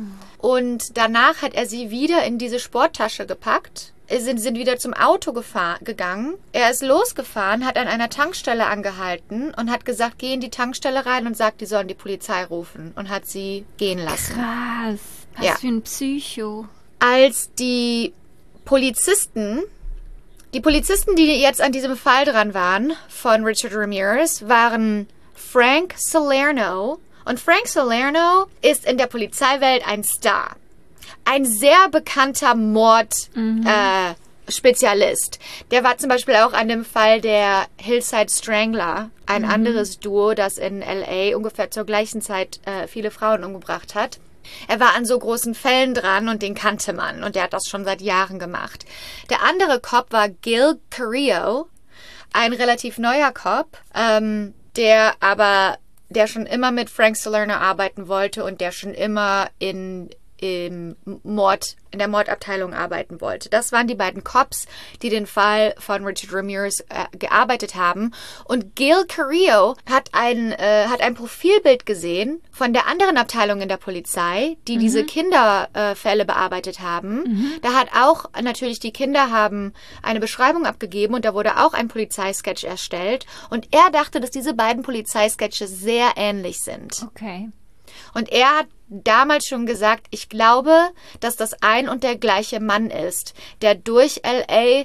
Und danach hat er sie wieder in diese Sporttasche gepackt. Sind, sind wieder zum Auto gefahr, gegangen. Er ist losgefahren, hat an einer Tankstelle angehalten und hat gesagt, geh in die Tankstelle rein und sag, die sollen die Polizei rufen. Und hat sie gehen lassen. Krass. Was Ja. für ein Psycho. Als die Polizisten, die Polizisten, die jetzt an diesem Fall dran waren, von Richard Ramirez, waren Frank Salerno. Und Frank Salerno ist in der Polizeiwelt ein Star. Ein sehr bekannter Mord, mhm. äh, Spezialist. Der war zum Beispiel auch an dem Fall der Hillside Strangler, ein mhm. anderes Duo, das in L A ungefähr zur gleichen Zeit äh, viele Frauen umgebracht hat. Er war an so großen Fällen dran und den kannte man und der hat das schon seit Jahren gemacht. Der andere Cop war Gil Carrillo, ein relativ neuer Cop, ähm, der aber, der schon immer mit Frank Salerno arbeiten wollte und der schon immer in im Mord, in der Mordabteilung arbeiten wollte. Das waren die beiden Cops, die den Fall von Richard Ramirez äh, gearbeitet haben. Und Gil Carrillo hat ein, äh, hat ein Profilbild gesehen von der anderen Abteilung in der Polizei, die mhm. diese Kinderfälle äh, bearbeitet haben. Mhm. Da hat auch, natürlich die Kinder haben eine Beschreibung abgegeben und da wurde auch ein Polizeisketch erstellt. Und er dachte, dass diese beiden Polizeisketches sehr ähnlich sind. Okay. Und er hat damals schon gesagt, ich glaube, dass das ein und der gleiche Mann ist, der durch L A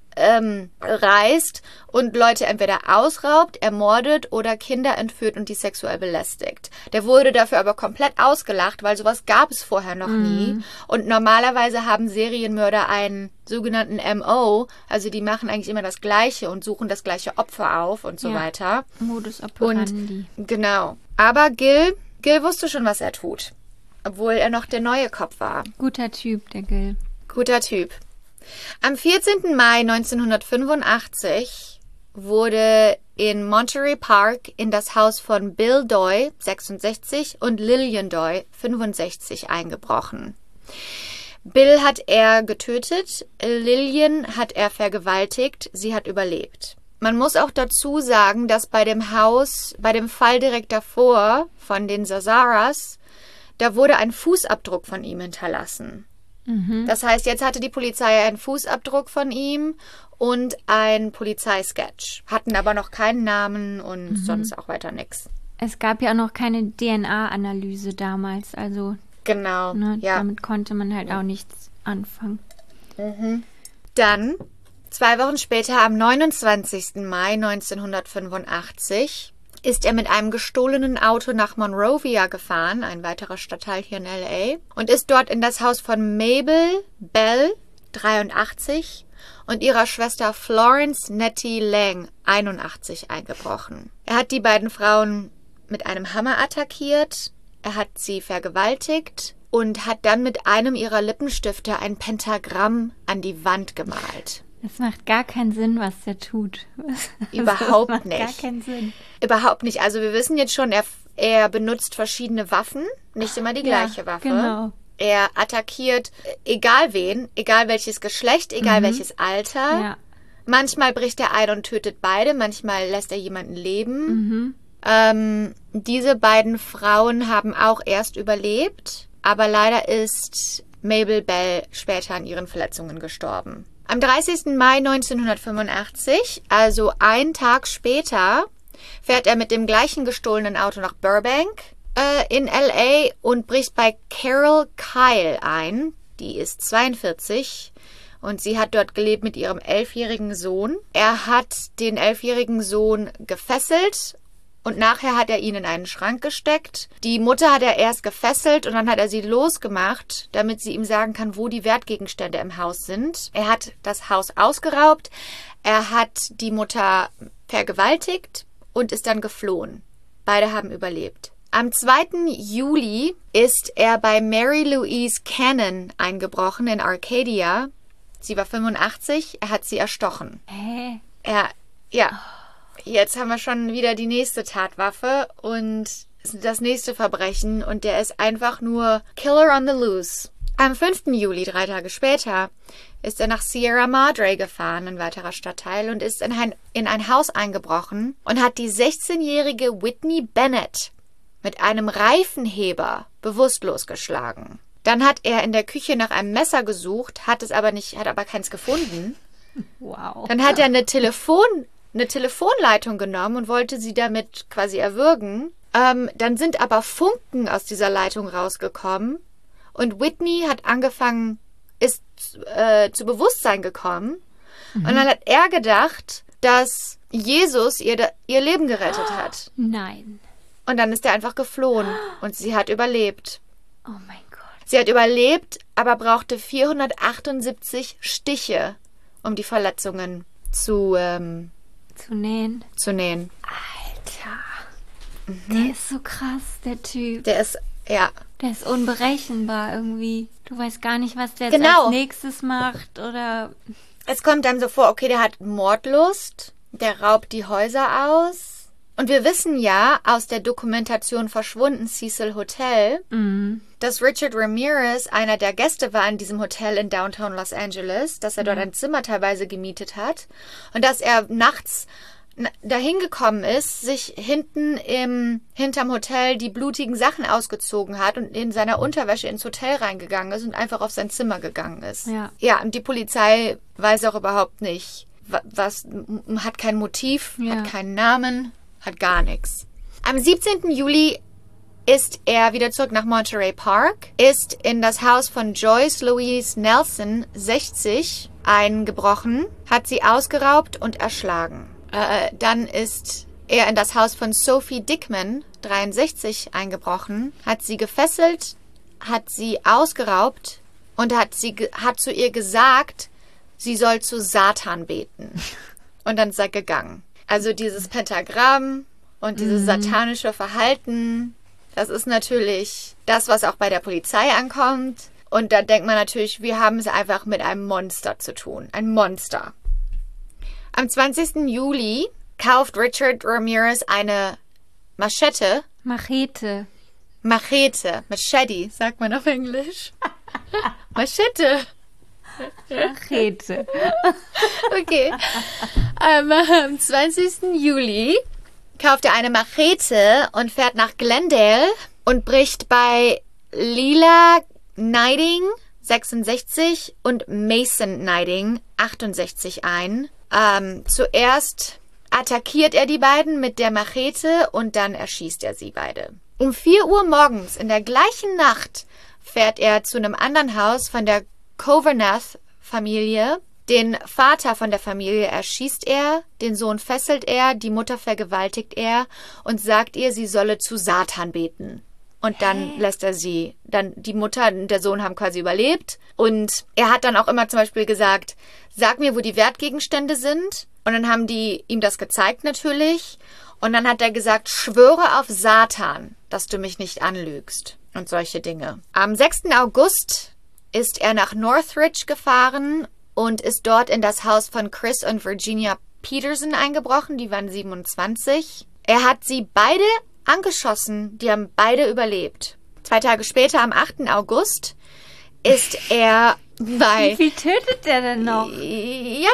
ähm, reist und Leute entweder ausraubt, ermordet oder Kinder entführt und die sexuell belästigt. Der wurde dafür aber komplett ausgelacht, weil sowas gab es vorher noch mm. nie. Und normalerweise haben Serienmörder einen sogenannten M O, also die machen eigentlich immer das Gleiche und suchen das gleiche Opfer auf und so ja. weiter. Modus operandi. Und genau. Aber Gil Gil wusste schon, was er tut, obwohl er noch der neue Cop war. Guter Typ, der Gil. Guter Typ. Am vierzehnten Mai neunzehnhundertfünfundachtzig wurde in Monterey Park in das Haus von Bill Doy, sechsundsechzig, und Lillian Doy, fünfundsechzig, eingebrochen. Bill hat er getötet, Lillian hat er vergewaltigt, sie hat überlebt. Man muss auch dazu sagen, dass bei dem Haus, bei dem Fall direkt davor von den Zazaras, da wurde ein Fußabdruck von ihm hinterlassen. Mhm. Das heißt, jetzt hatte die Polizei einen Fußabdruck von ihm und ein Polizeisketch. Hatten aber noch keinen Namen und mhm. sonst auch weiter nichts. Es gab ja auch noch keine D N A-Analyse damals, also genau, ne, ja. damit konnte man halt auch nichts anfangen. Mhm. Dann zwei Wochen später, am neunundzwanzigsten Mai neunzehnhundertfünfundachtzig, ist er mit einem gestohlenen Auto nach Monrovia gefahren, ein weiterer Stadtteil hier in L A, und ist dort in das Haus von Mabel Bell, dreiundachtzig, und ihrer Schwester Florence Nettie Lang, einundachtzig, eingebrochen. Er hat die beiden Frauen mit einem Hammer attackiert, er hat sie vergewaltigt und hat dann mit einem ihrer Lippenstifte ein Pentagramm an die Wand gemalt. Das macht gar keinen Sinn, was der tut. Überhaupt das macht nicht. Gar keinen Sinn. Überhaupt nicht. Also wir wissen jetzt schon, er, er benutzt verschiedene Waffen, nicht immer die gleiche ja, Waffe. Genau. Er attackiert egal wen, egal welches Geschlecht, egal mhm. welches Alter. Ja. Manchmal bricht er ein und tötet beide, manchmal lässt er jemanden leben. Mhm. Ähm, diese beiden Frauen haben auch erst überlebt, aber leider ist Mabel Bell später an ihren Verletzungen gestorben. Am dreißigsten Mai neunzehnhundertfünfundachtzig, also einen Tag später, fährt er mit dem gleichen gestohlenen Auto nach Burbank äh, in L A und bricht bei Carol Kyle ein. Die ist zweiundvierzig und sie hat dort gelebt mit ihrem elfjährigen Sohn. Er hat den elfjährigen Sohn gefesselt und nachher hat er ihn in einen Schrank gesteckt. Die Mutter hat er erst gefesselt und dann hat er sie losgemacht, damit sie ihm sagen kann, wo die Wertgegenstände im Haus sind. Er hat das Haus ausgeraubt, er hat die Mutter vergewaltigt und ist dann geflohen. Beide haben überlebt. Am zweiten Juli ist er bei Mary Louise Cannon eingebrochen in Arcadia. Sie war fünfundachtzig, er hat sie erstochen. Hä? Er, ja... Jetzt haben wir schon wieder die nächste Tatwaffe und das nächste Verbrechen und der ist einfach nur Killer on the loose. Am fünften Juli, drei Tage später, ist er nach Sierra Madre gefahren, ein weiterer Stadtteil, und ist in ein, in ein Haus eingebrochen und hat die sechzehnjährige Whitney Bennett mit einem Reifenheber bewusstlos geschlagen. Dann hat er in der Küche nach einem Messer gesucht, hat es aber nicht, hat aber keins gefunden. Wow. Dann hat er eine Telefon, eine Telefonleitung genommen und wollte sie damit quasi erwürgen. Ähm, dann sind aber Funken aus dieser Leitung rausgekommen und Whitney hat angefangen, ist äh, zu Bewusstsein gekommen. Mhm. Und dann hat er gedacht, dass Jesus ihr, ihr Leben gerettet hat. Nein. Und dann ist er einfach geflohen und sie hat überlebt. Oh mein Gott. Sie hat überlebt, aber brauchte vierhundertachtundsiebzig Stiche, um die Verletzungen zu, ähm, zu nähen. Zu nähen. Alter. Mhm. Der ist so krass, der Typ. Der ist, ja. Der ist unberechenbar irgendwie. Du weißt gar nicht, was der genau. jetzt als nächstes macht oder... Es kommt dann so vor, okay, der hat Mordlust, der raubt die Häuser aus. Und wir wissen ja aus der Dokumentation Verschwunden, Cecil Hotel, mhm. dass Richard Ramirez einer der Gäste war in diesem Hotel in Downtown Los Angeles, dass er dort mhm. ein Zimmer teilweise gemietet hat und dass er nachts dahin gekommen ist, sich hinten im hinterm Hotel die blutigen Sachen ausgezogen hat und in seiner Unterwäsche ins Hotel reingegangen ist und einfach auf sein Zimmer gegangen ist. Ja, ja und die Polizei weiß auch überhaupt nicht, was, hat kein Motiv, ja. hat keinen Namen, hat gar nichts. Am siebzehnten Juli ist er wieder zurück nach Monterey Park, ist in das Haus von Joyce Louise Nelson, sechzig, eingebrochen, hat sie ausgeraubt und erschlagen. Äh, dann ist er in das Haus von Sophie Dickman, dreiundsechzig, eingebrochen, hat sie gefesselt, hat sie ausgeraubt und hat, sie, hat zu ihr gesagt, sie soll zu Satan beten. Und dann ist er gegangen. Also dieses Pentagramm und dieses mhm. satanische Verhalten, das ist natürlich das, was auch bei der Polizei ankommt. Und da denkt man natürlich, wir haben es einfach mit einem Monster zu tun. Ein Monster. Am zwanzigsten Juli kauft Richard Ramirez eine Machete. Machete. Machete. Machete, sagt man auf Englisch. Machete. Machete. Okay. Ähm, am zwanzigsten Juli kauft er eine Machete und fährt nach Glendale und bricht bei Lila Niding, sechsundsechzig, und Mason Niding, achtundsechzig, ein. Ähm, zuerst attackiert er die beiden mit der Machete und dann erschießt er sie beide. Um vier Uhr morgens in der gleichen Nacht fährt er zu einem anderen Haus von der Covernath-Familie. Den Vater von der Familie erschießt er, den Sohn fesselt er, die Mutter vergewaltigt er und sagt ihr, sie solle zu Satan beten. Und dann Hä? lässt er sie, dann die Mutter und der Sohn haben quasi überlebt. Und er hat dann auch immer zum Beispiel gesagt, sag mir, wo die Wertgegenstände sind. Und dann haben die ihm das gezeigt natürlich. Und dann hat er gesagt, schwöre auf Satan, dass du mich nicht anlügst. Und solche Dinge. Am sechsten August ist er nach Northridge gefahren und ist dort in das Haus von Chris und Virginia Peterson eingebrochen. Die waren siebenundzwanzig. Er hat sie beide angeschossen. Die haben beide überlebt. Zwei Tage später, am achten August, ist er bei... Wie viel tötet der denn noch? Ja.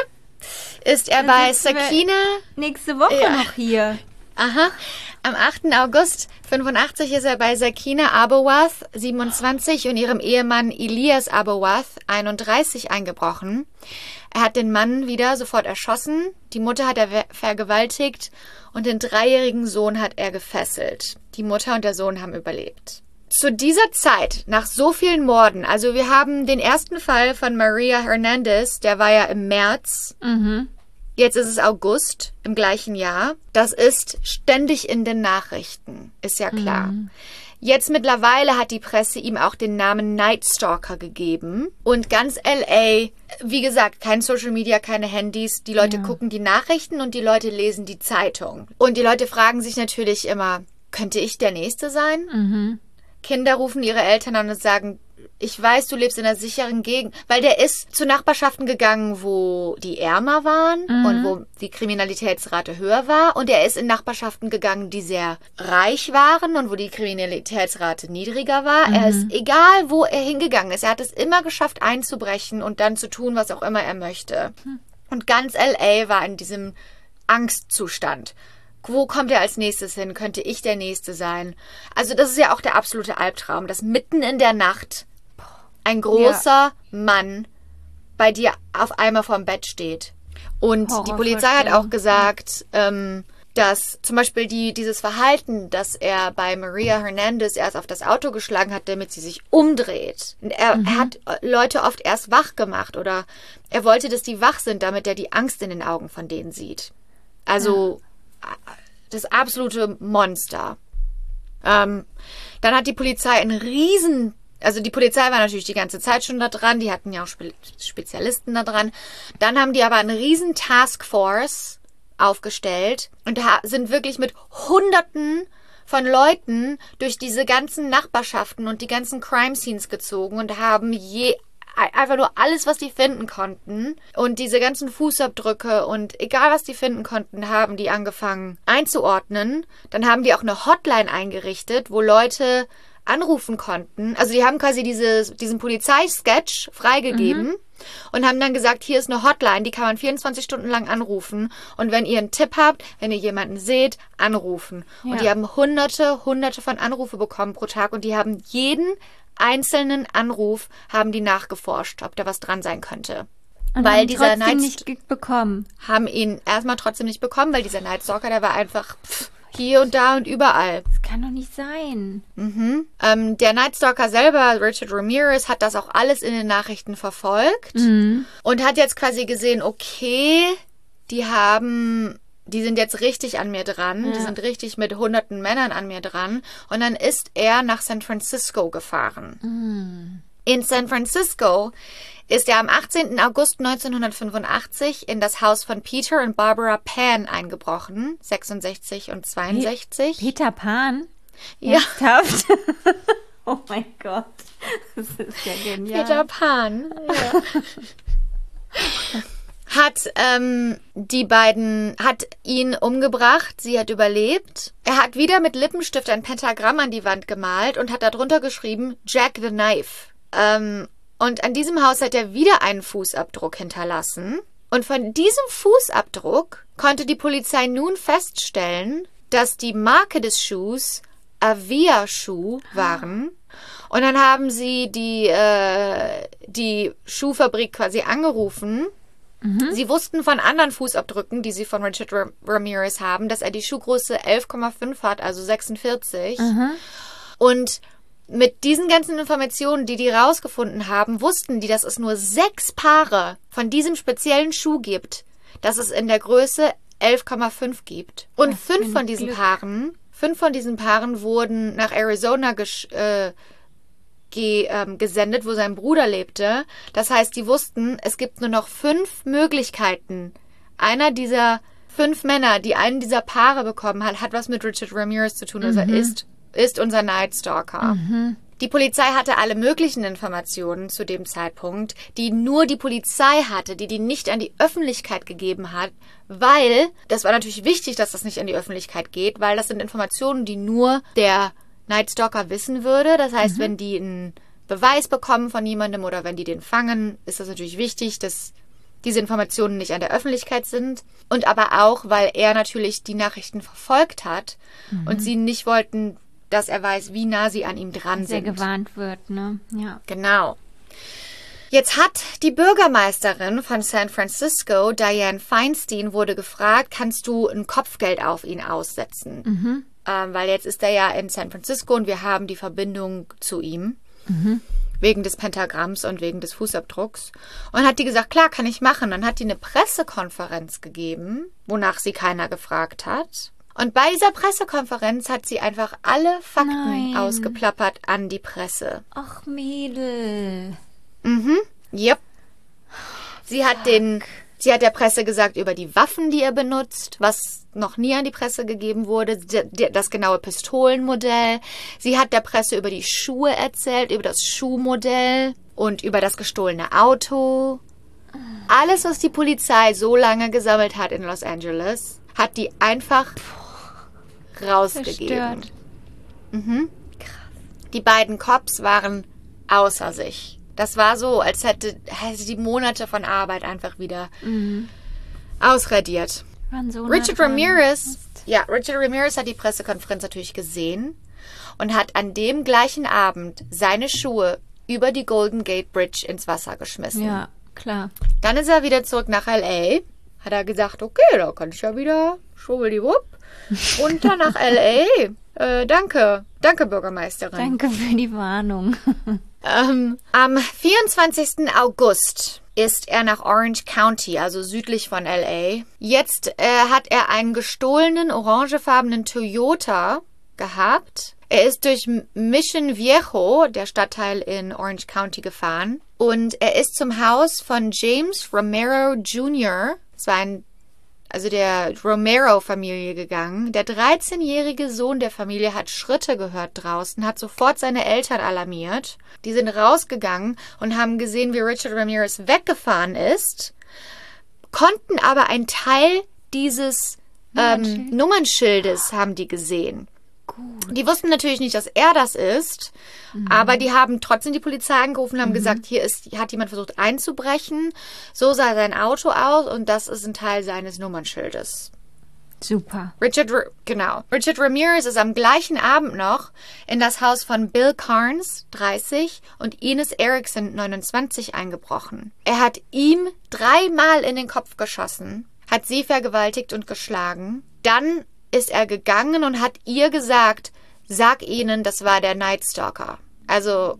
Ist er bei Sakina... Nächste Woche ja. noch hier. Aha. Am achten August fünfundachtzig ist er bei Sakina Abowath, siebenundzwanzig, und ihrem Ehemann Elias Abowath, einunddreißig, eingebrochen. Er hat den Mann wieder sofort erschossen, die Mutter hat er vergewaltigt und den dreijährigen Sohn hat er gefesselt. Die Mutter und der Sohn haben überlebt. Zu dieser Zeit, nach so vielen Morden, also wir haben den ersten Fall von Maria Hernandez, der war ja im März. Mhm. Jetzt ist es August im gleichen Jahr. Das ist ständig in den Nachrichten, ist ja klar. Mhm. Jetzt mittlerweile hat die Presse ihm auch den Namen Night Stalker gegeben. Und ganz L A, wie gesagt, kein Social Media, keine Handys. Die Leute ja. gucken die Nachrichten und die Leute lesen die Zeitung. Und die Leute fragen sich natürlich immer, könnte ich der Nächste sein? Mhm. Kinder rufen ihre Eltern an und sagen, ich weiß, du lebst in einer sicheren Gegend. Weil der ist zu Nachbarschaften gegangen, wo die ärmer waren mhm. und wo die Kriminalitätsrate höher war. Und er ist in Nachbarschaften gegangen, die sehr reich waren und wo die Kriminalitätsrate niedriger war. Mhm. Er ist, egal wo er hingegangen ist, er hat es immer geschafft einzubrechen und dann zu tun, was auch immer er möchte. Mhm. Und ganz L A war in diesem Angstzustand. Wo kommt er als nächstes hin? Könnte ich der Nächste sein? Also das ist ja auch der absolute Albtraum, dass mitten in der Nacht ein großer ja. Mann bei dir auf einmal vorm Bett steht. Und die Polizei hat auch gesagt, ähm, dass zum Beispiel die, dieses Verhalten, dass er bei Maria Hernandez erst auf das Auto geschlagen hat, damit sie sich umdreht. Und er, mhm. er hat Leute oft erst wach gemacht oder er wollte, dass die wach sind, damit er die Angst in den Augen von denen sieht. Also ja. das absolute Monster. Ähm, dann hat die Polizei einen riesen Also die Polizei war natürlich die ganze Zeit schon da dran. Die hatten ja auch Spe- Spezialisten da dran. Dann haben die aber eine riesen Taskforce aufgestellt und ha- sind wirklich mit Hunderten von Leuten durch diese ganzen Nachbarschaften und die ganzen Crime Scenes gezogen und haben je einfach nur alles, was die finden konnten. Und diese ganzen Fußabdrücke und egal, was die finden konnten, haben die angefangen einzuordnen. Dann haben die auch eine Hotline eingerichtet, wo Leute anrufen konnten. Also die haben quasi diese, diesen Polizeisketch freigegeben mhm. und haben dann gesagt, hier ist eine Hotline, die kann man vierundzwanzig Stunden lang anrufen. Und wenn ihr einen Tipp habt, wenn ihr jemanden seht, anrufen. Ja. Und die haben hunderte, hunderte von Anrufe bekommen pro Tag und die haben jeden einzelnen Anruf haben die nachgeforscht, ob da was dran sein könnte. Und weil haben dieser trotzdem Night nicht bekommen. Haben ihn erstmal trotzdem nicht bekommen, weil dieser Night Stalker, der war einfach pff, hier und da und überall. Das kann doch nicht sein. Mhm. Ähm, der Night Stalker selber, Richard Ramirez, hat das auch alles in den Nachrichten verfolgt Mhm. und hat jetzt quasi gesehen, okay, die haben, die sind jetzt richtig an mir dran, Ja. die sind richtig mit hunderten Männern an mir dran. Und dann ist er nach San Francisco gefahren. Mhm. In San Francisco ist er am achtzehnten August neunzehnhundertfünfundachtzig in das Haus von Peter und Barbara Pan eingebrochen, sechsundsechzig und zweiundsechzig. Peter Pan? Ja. Ernsthaft? Oh mein Gott. Das ist ja genial. Peter Pan. Ja. Hat ähm, die beiden, hat ihn umgebracht, sie hat überlebt. Er hat wieder mit Lippenstift ein Pentagramm an die Wand gemalt und hat darunter geschrieben, Jack the Knife. Ähm, und an diesem Haus hat er wieder einen Fußabdruck hinterlassen. Und von diesem Fußabdruck konnte die Polizei nun feststellen, dass die Marke des Schuhs Avia-Schuh waren. Und dann haben sie die, äh, die Schuhfabrik quasi angerufen. Mhm. Sie wussten von anderen Fußabdrücken, die sie von Richard Ra- Ramirez haben, dass er die Schuhgröße elf Komma fünf hat, also sechsundvierzig. Mhm. Und mit diesen ganzen Informationen, die die rausgefunden haben, wussten die, dass es nur sechs Paare von diesem speziellen Schuh gibt, dass es in der Größe elf Komma fünf gibt. Und Was fünf für von ein diesen Glück. Paaren, fünf von diesen Paaren wurden nach Arizona gesch- äh, ge- ähm, gesendet, wo sein Bruder lebte. Das heißt, die wussten, es gibt nur noch fünf Möglichkeiten. Einer dieser fünf Männer, die einen dieser Paare bekommen hat, hat was mit Richard Ramirez zu tun. Also er ist, ist unser Night Stalker. Mhm. Die Polizei hatte alle möglichen Informationen zu dem Zeitpunkt, die nur die Polizei hatte, die die nicht an die Öffentlichkeit gegeben hat, weil, das war natürlich wichtig, dass das nicht an die Öffentlichkeit geht, weil das sind Informationen, die nur der Night Stalker wissen würde. Das heißt, mhm. wenn die einen Beweis bekommen von jemandem oder wenn die den fangen, ist das natürlich wichtig, dass diese Informationen nicht an der Öffentlichkeit sind. Und aber auch, weil er natürlich die Nachrichten verfolgt hat mhm. und sie nicht wollten, dass er weiß, wie nah sie an ihm dran Sehr sind. gewarnt wird, ne? Ja. Genau. Jetzt hat die Bürgermeisterin von San Francisco, Dianne Feinstein, wurde gefragt, kannst du ein Kopfgeld auf ihn aussetzen? Mhm. Ähm, weil jetzt ist er ja in San Francisco und wir haben die Verbindung zu ihm. Mhm. Wegen des Pentagramms und wegen des Fußabdrucks. Und hat die gesagt, klar, kann ich machen. Dann hat die eine Pressekonferenz gegeben, wonach sie keiner gefragt hat. Und bei dieser Pressekonferenz hat sie einfach alle Fakten Nein. ausgeplappert an die Presse. Ach, Mädel. Mhm, yep. Sie hat den Sie hat der Presse gesagt über die Waffen, die er benutzt, was noch nie an die Presse gegeben wurde, das genaue Pistolenmodell. Sie hat der Presse über die Schuhe erzählt, über das Schuhmodell und über das gestohlene Auto. Alles, was die Polizei so lange gesammelt hat in Los Angeles, hat die einfach rausgegeben. Mhm. Krass. Die beiden Cops waren außer sich. Das war so, als hätte, hätte die Monate von Arbeit einfach wieder mhm. ausradiert. So Richard Ramirez, ja, Richard Ramirez hat die Pressekonferenz natürlich gesehen und hat an dem gleichen Abend seine Schuhe über die Golden Gate Bridge ins Wasser geschmissen. Ja, klar. Dann ist er wieder zurück nach L A. Hat er gesagt, okay, da kann ich ja wieder schwubbeldiwupp. Und dann nach L A. Äh, danke. Danke, Bürgermeisterin. Danke für die Warnung. ähm, am vierundzwanzigsten August ist er nach Orange County, also südlich von L A. Jetzt äh, hat er einen gestohlenen, orangefarbenen Toyota gehabt. Er ist durch Mission Viejo, der Stadtteil in Orange County, gefahren. Und er ist zum Haus von James Romero Junior Das war ein, also der Romero-Familie gegangen. Der dreizehnjährige Sohn der Familie hat Schritte gehört draußen, hat sofort seine Eltern alarmiert. Die sind rausgegangen und haben gesehen, wie Richard Ramirez weggefahren ist, konnten aber einen Teil dieses ähm, Nummernschildes haben die gesehen. Gut. Die wussten natürlich nicht, dass er das ist, mhm. aber die haben trotzdem die Polizei angerufen und haben mhm. gesagt, hier ist, hat jemand versucht einzubrechen. So sah sein Auto aus und das ist ein Teil seines Nummernschildes. Super. Richard, genau. Richard Ramirez ist am gleichen Abend noch in das Haus von Bill Carnes, dreißig, und Ines Erickson, neunundzwanzig, eingebrochen. Er hat ihm dreimal in den Kopf geschossen, hat sie vergewaltigt und geschlagen. Dann ist er gegangen und hat ihr gesagt, sag ihnen, das war der Night Stalker. Also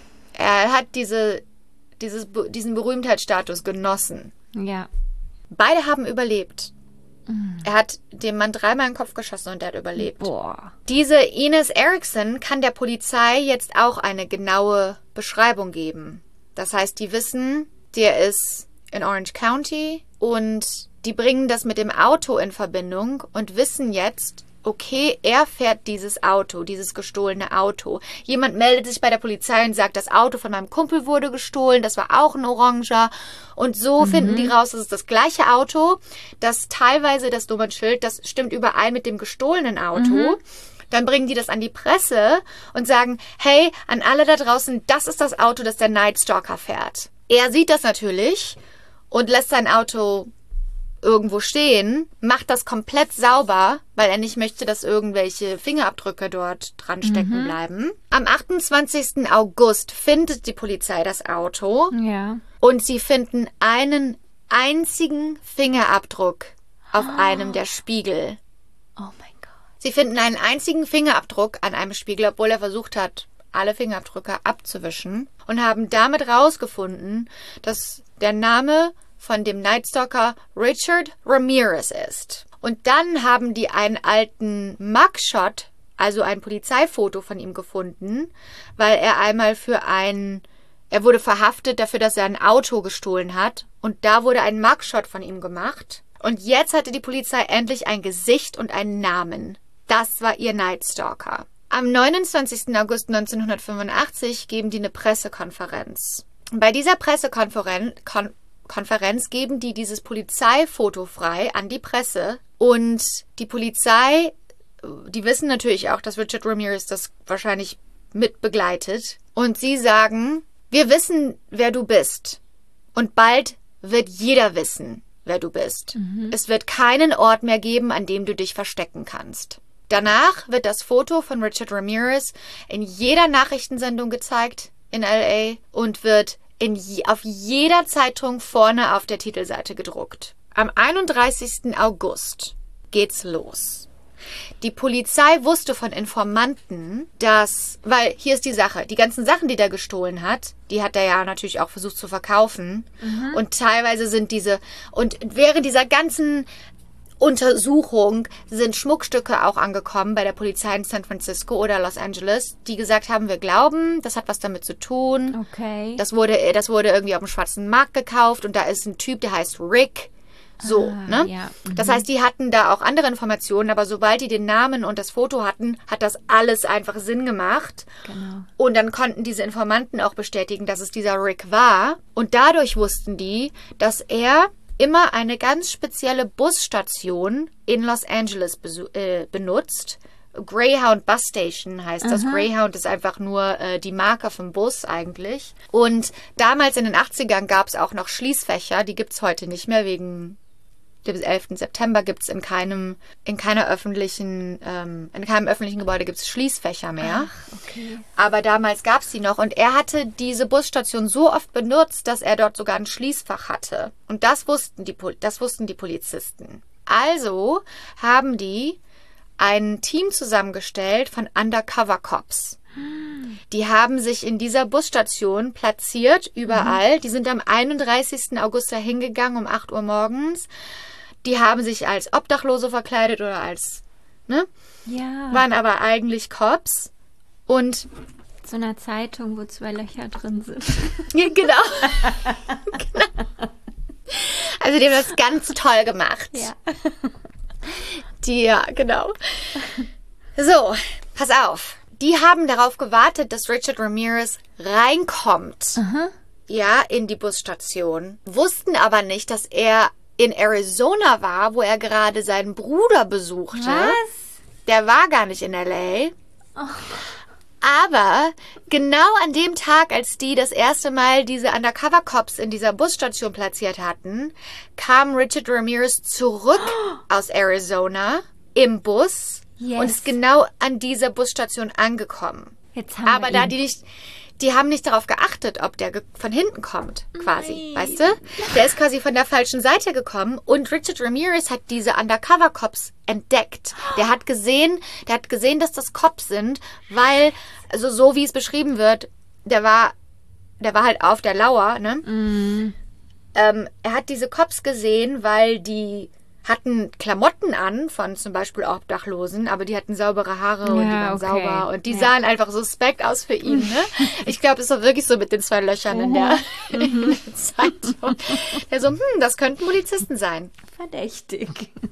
er hat diese, dieses, diesen Berühmtheitsstatus genossen. Ja. Beide haben überlebt. Mhm. Er hat dem Mann dreimal in den Kopf geschossen und der hat überlebt. Boah. Diese Ines Erickson kann der Polizei jetzt auch eine genaue Beschreibung geben. Das heißt, die wissen, der ist in Orange County und die bringen das mit dem Auto in Verbindung und wissen jetzt, okay, er fährt dieses Auto, dieses gestohlene Auto. Jemand meldet sich bei der Polizei und sagt, das Auto von meinem Kumpel wurde gestohlen, das war auch ein Oranger. Und so mhm. finden die raus, das ist das gleiche Auto, das teilweise das Nummernschild, das stimmt überein mit dem gestohlenen Auto. Mhm. Dann bringen die das an die Presse und sagen, hey, an alle da draußen, das ist das Auto, das der Night Stalker fährt. Er sieht das natürlich und lässt sein Auto irgendwo stehen, macht das komplett sauber, weil er nicht möchte, dass irgendwelche Fingerabdrücke dort dran stecken mhm. bleiben. Am achtundzwanzigsten August findet die Polizei das Auto ja. und sie finden einen einzigen Fingerabdruck auf oh. einem der Spiegel. Oh mein Gott. Sie finden einen einzigen Fingerabdruck an einem Spiegel, obwohl er versucht hat, alle Fingerabdrücke abzuwischen, und haben damit rausgefunden, dass der Name von dem Night Stalker Richard Ramirez ist. Und dann haben die einen alten Mugshot, also ein Polizeifoto von ihm gefunden, weil er einmal für ein, er wurde verhaftet dafür, dass er ein Auto gestohlen hat. Und da wurde ein Mugshot von ihm gemacht. Und jetzt hatte die Polizei endlich ein Gesicht und einen Namen. Das war ihr Night Stalker. Am neunundzwanzigsten August neunzehnhundertfünfundachtzig geben die eine Pressekonferenz. Bei dieser Pressekonferenz kon- Konferenz geben die dieses Polizeifoto frei an die Presse. Und die Polizei, die wissen natürlich auch, dass Richard Ramirez das wahrscheinlich mit begleitet. Und sie sagen, wir wissen, wer du bist. Und bald wird jeder wissen, wer du bist. Mhm. Es wird keinen Ort mehr geben, an dem du dich verstecken kannst. Danach wird das Foto von Richard Ramirez in jeder Nachrichtensendung gezeigt in L A und wird in je, auf jeder Zeitung vorne auf der Titelseite gedruckt. Am einunddreißigsten August geht's los. Die Polizei wusste von Informanten, dass, weil hier ist die Sache, die ganzen Sachen, die der gestohlen hat, die hat er ja natürlich auch versucht zu verkaufen. Mhm. Und teilweise sind diese, und während dieser ganzen Untersuchung sind Schmuckstücke auch angekommen bei der Polizei in San Francisco oder Los Angeles, die gesagt haben, wir glauben, das hat was damit zu tun. Okay. Das wurde, das wurde irgendwie auf dem schwarzen Markt gekauft und da ist ein Typ, der heißt Rick. So, ah, ne? Ja. Mhm. Das heißt, die hatten da auch andere Informationen, aber sobald die den Namen und das Foto hatten, hat das alles einfach Sinn gemacht. Genau. Und dann konnten diese Informanten auch bestätigen, dass es dieser Rick war. Und dadurch wussten die, dass er immer eine ganz spezielle Busstation in Los Angeles äh, benutzt. Greyhound Bus Station heißt das. Aha. Greyhound ist einfach nur äh, die Marke vom Bus eigentlich. Und damals in den achtzigern gab es auch noch Schließfächer. Die gibt es heute nicht mehr. Wegen dem elften September gibt es in keinem, in keiner öffentlichen, ähm, in keinem öffentlichen Gebäude gibt es Schließfächer mehr. Ach, okay. Aber damals gab es die noch. Und er hatte diese Busstation so oft benutzt, dass er dort sogar ein Schließfach hatte. Und das wussten die, das wussten die Polizisten. Also haben die ein Team zusammengestellt von Undercover Cops. Die haben sich in dieser Busstation platziert, überall. Mhm. Die sind am einunddreißigsten August da hingegangen um acht Uhr morgens. Die haben sich als Obdachlose verkleidet oder als, ne? Ja. Waren aber eigentlich Cops. Und so einer Zeitung, wo zwei Löcher drin sind. Ja, genau. Genau. Also die haben das ganz toll gemacht. Ja. Die, ja, genau. So, pass auf. Die haben darauf gewartet, dass Richard Ramirez reinkommt. Aha. Ja, in die Busstation. Wussten aber nicht, dass er in Arizona war, wo er gerade seinen Bruder besuchte. Was? Der war gar nicht in L A. Oh. Aber genau an dem Tag, als die das erste Mal diese Undercover-Cops in dieser Busstation platziert hatten, kam Richard Ramirez zurück aus Arizona im Bus yes. und ist genau an dieser Busstation angekommen. Jetzt haben Aber wir da ihn. die nicht, die haben nicht darauf geachtet, ob der ge- von hinten kommt, quasi, Nein. weißt du? Der ist quasi von der falschen Seite gekommen und Richard Ramirez hat diese Undercover-Cops entdeckt. Der hat gesehen, der hat gesehen, dass das Cops sind, weil, also so wie es beschrieben wird, der war, der war halt auf der Lauer, ne? Mm. Ähm, er hat diese Cops gesehen, weil die hatten Klamotten an von zum Beispiel Obdachlosen, aber die hatten saubere Haare und Ja, die waren okay. sauber und die Ja. sahen einfach suspekt aus für ihn. Ne? Ich glaube, das war wirklich so mit den zwei Löchern in der, in der Zeitung. Der so, hm, das könnten Polizisten sein. Verdächtig.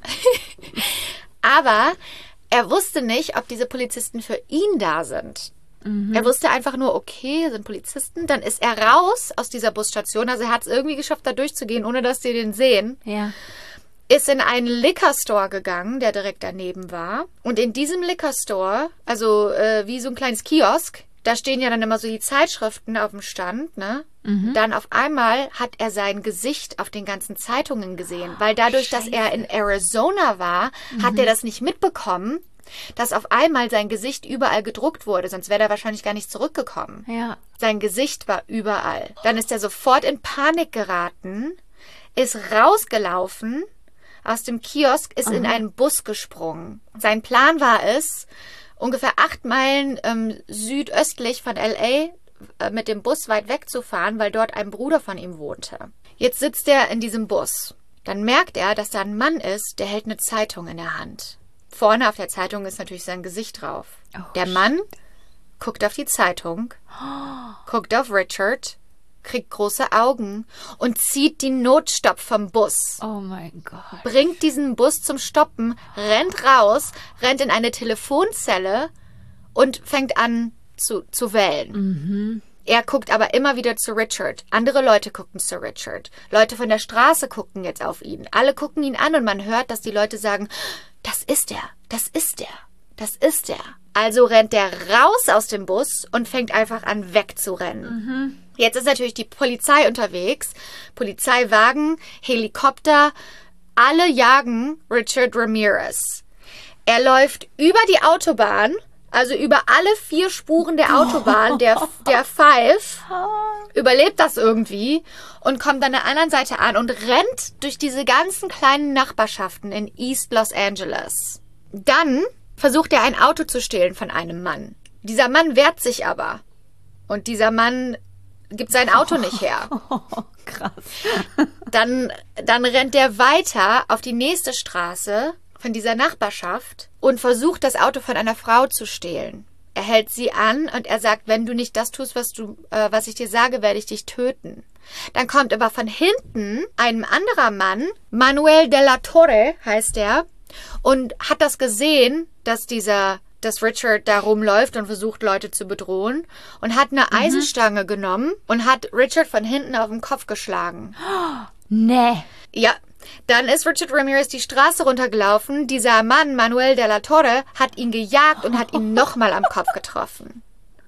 Aber er wusste nicht, ob diese Polizisten für ihn da sind. Mhm. Er wusste einfach nur, okay, sind Polizisten. Dann ist er raus aus dieser Busstation. Also er hat es irgendwie geschafft, da durchzugehen, ohne dass die den sehen. Ja. Ist in einen Liquor Store gegangen, der direkt daneben war. Und in diesem Liquor Store, also äh, wie so ein kleines Kiosk, da stehen ja dann immer so die Zeitschriften auf dem Stand, ne? Mhm. Dann auf einmal hat er sein Gesicht auf den ganzen Zeitungen gesehen. Weil dadurch, Scheiße. dass er in Arizona war, mhm. hat er das nicht mitbekommen, dass auf einmal sein Gesicht überall gedruckt wurde. Sonst wäre er wahrscheinlich gar nicht zurückgekommen. Ja. Sein Gesicht war überall. Dann ist er sofort in Panik geraten, ist rausgelaufen aus dem Kiosk, ist Aha. in einen Bus gesprungen. Sein Plan war es, ungefähr acht Meilen ähm, südöstlich von L A äh, mit dem Bus weit wegzufahren, weil dort ein Bruder von ihm wohnte. Jetzt sitzt er in diesem Bus. Dann merkt er, dass da ein Mann ist, der hält eine Zeitung in der Hand. Vorne auf der Zeitung ist natürlich sein Gesicht drauf. Oh, der Mann guckt auf die Zeitung, guckt auf Richard, kriegt große Augen und zieht die Notstopp vom Bus. Oh mein Gott. Bringt diesen Bus zum Stoppen, rennt raus, rennt in eine Telefonzelle und fängt an zu, zu wählen. Mhm. Er guckt aber immer wieder zu Richard. Andere Leute gucken zu Richard. Leute von der Straße gucken jetzt auf ihn. Alle gucken ihn an und man hört, dass die Leute sagen, das ist er, das ist er, das ist er. Also rennt er raus aus dem Bus und fängt einfach an wegzurennen. Mhm. Jetzt ist natürlich die Polizei unterwegs. Polizeiwagen, Helikopter, alle jagen Richard Ramirez. Er läuft über die Autobahn, also über alle vier Spuren der Autobahn, der, der Five, überlebt das irgendwie und kommt an der anderen Seite an und rennt durch diese ganzen kleinen Nachbarschaften in East Los Angeles. Dann versucht er, ein Auto zu stehlen von einem Mann. Dieser Mann wehrt sich aber. Und dieser Mann gibt sein Auto nicht her. Oh, krass. Dann, dann rennt der weiter auf die nächste Straße von dieser Nachbarschaft und versucht, das Auto von einer Frau zu stehlen. Er hält sie an und er sagt, wenn du nicht das tust, was du, äh, was ich dir sage, werde ich dich töten. Dann kommt aber von hinten ein anderer Mann, Manuel de la Torre heißt er, und hat das gesehen, dass dieser, dass Richard da rumläuft und versucht, Leute zu bedrohen, und hat eine mhm. Eisenstange genommen und hat Richard von hinten auf den Kopf geschlagen. Nee. Ja. Dann ist Richard Ramirez die Straße runtergelaufen. Dieser Mann, Manuel de la Torre, hat ihn gejagt und hat ihn nochmal am Kopf getroffen.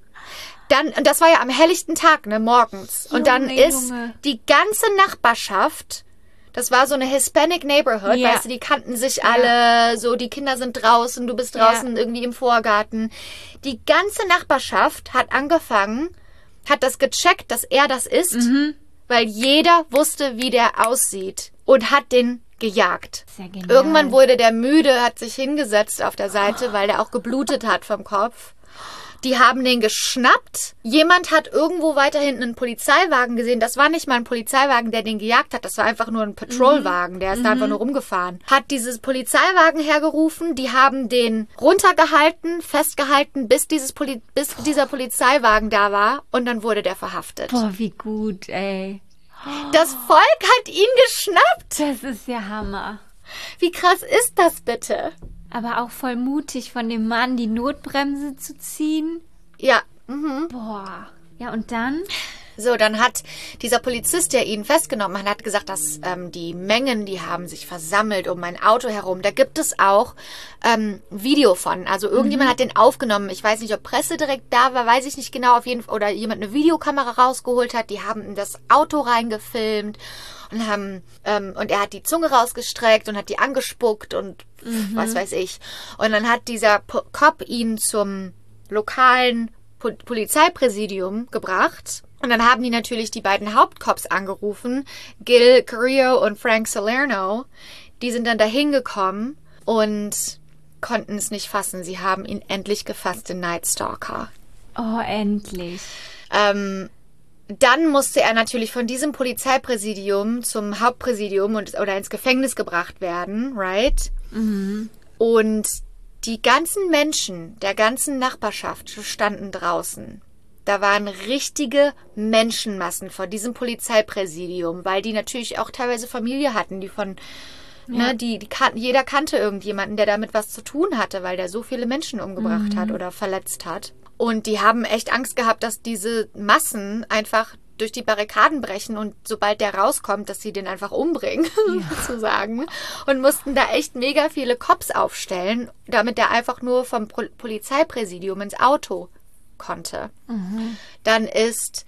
Dann, und das war ja am helllichten Tag, ne, morgens. Und dann Junge, ist Junge. die ganze Nachbarschaft, das war so eine Hispanic Neighborhood, Ja. weißt du, die kannten sich alle, so, die Kinder sind draußen, du bist draußen Ja. irgendwie im Vorgarten. Die ganze Nachbarschaft hat angefangen, hat das gecheckt, dass er das ist, Mhm. weil jeder wusste, wie der aussieht und hat den gejagt. Sehr genial. Irgendwann wurde der müde, hat sich hingesetzt auf der Seite, weil der auch geblutet hat vom Kopf. Die haben den geschnappt. Jemand hat irgendwo weiter hinten einen Polizeiwagen gesehen. Das war nicht mal ein Polizeiwagen, der den gejagt hat. Das war einfach nur ein Patrolwagen. Der ist Mhm. da einfach nur rumgefahren. Hat dieses Polizeiwagen hergerufen. Die haben den runtergehalten, festgehalten, bis, dieses Poli- bis dieser Polizeiwagen da war. Und dann wurde der verhaftet. Boah, wie gut, ey. Das Volk hat ihn geschnappt. Das ist ja Hammer. Wie krass ist das bitte? Aber auch voll mutig von dem Mann, die Notbremse zu ziehen. Ja. Mhm. Boah. Ja, und dann? So, dann hat dieser Polizist, der ihn festgenommen hat, hat gesagt, dass ähm, die Mengen, die haben sich versammelt um mein Auto herum. Da gibt es auch ähm, Video von. Also irgendjemand hat den aufgenommen. Ich weiß nicht, ob Presse direkt da war, weiß ich nicht genau. Auf jeden Fall, oder jemand eine Videokamera rausgeholt hat. Die haben in das Auto reingefilmt und haben ähm, und er hat die Zunge rausgestreckt und hat die angespuckt und Mhm. was weiß ich. Und dann hat dieser Po- Cop ihn zum lokalen Po- Polizeipräsidium gebracht. Und dann haben die natürlich die beiden Hauptcops angerufen, Gil Carrillo und Frank Salerno. Die sind dann dahin gekommen und konnten es nicht fassen. Sie haben ihn endlich gefasst, den Night Stalker. Oh, endlich. Ähm, dann musste er natürlich von diesem Polizeipräsidium zum Hauptpräsidium und, oder ins Gefängnis gebracht werden, right? Mhm. Und die ganzen Menschen der ganzen Nachbarschaft standen draußen. Da waren richtige Menschenmassen vor diesem Polizeipräsidium, weil die natürlich auch teilweise Familie hatten, die von, Ja. ne, die, die kan- jeder kannte irgendjemanden, der damit was zu tun hatte, weil der so viele Menschen umgebracht hat oder verletzt hat. Und die haben echt Angst gehabt, dass diese Massen einfach durch die Barrikaden brechen und sobald der rauskommt, dass sie den einfach umbringen, sozusagen. Und mussten da echt mega viele Cops aufstellen, damit der einfach nur vom Pol- Polizeipräsidium ins Auto konnte. Dann ist,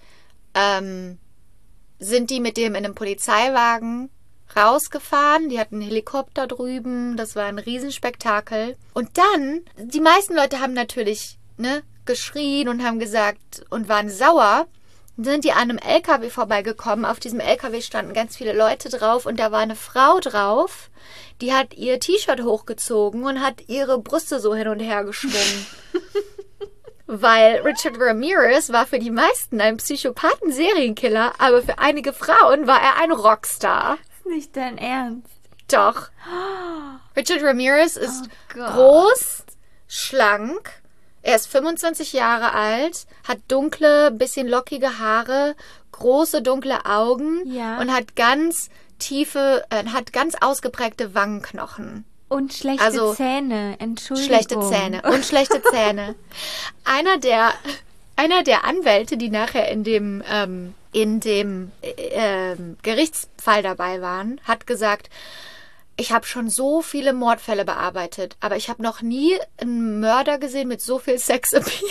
ähm, sind die mit dem in einem Polizeiwagen rausgefahren. Die hatten einen Helikopter drüben. Das war ein Riesenspektakel. Und dann, die meisten Leute haben natürlich, ne, geschrien und haben gesagt und waren sauer. Dann sind die an einem L K W vorbeigekommen. Auf diesem L K W standen ganz viele Leute drauf und da war eine Frau drauf, die hat ihr T-Shirt hochgezogen und hat ihre Brüste so hin und her geschwungen. Weil Richard Ramirez war für die meisten ein Psychopathen-Serienkiller, aber für einige Frauen war er ein Rockstar. Ist nicht dein Ernst. Doch. Richard Ramirez ist Oh Gott. groß, schlank. Er ist fünfundzwanzig Jahre alt, hat dunkle, bisschen lockige Haare, große, dunkle Augen Ja. und hat ganz tiefe, äh, hat ganz ausgeprägte Wangenknochen. Und schlechte Also, Zähne, Entschuldigung. Schlechte Zähne und schlechte Zähne. Einer der, einer der Anwälte, die nachher in dem, ähm, in dem äh, ähm, Gerichtsfall dabei waren, hat gesagt, ich habe schon so viele Mordfälle bearbeitet, aber ich habe noch nie einen Mörder gesehen mit so viel Sexappeal.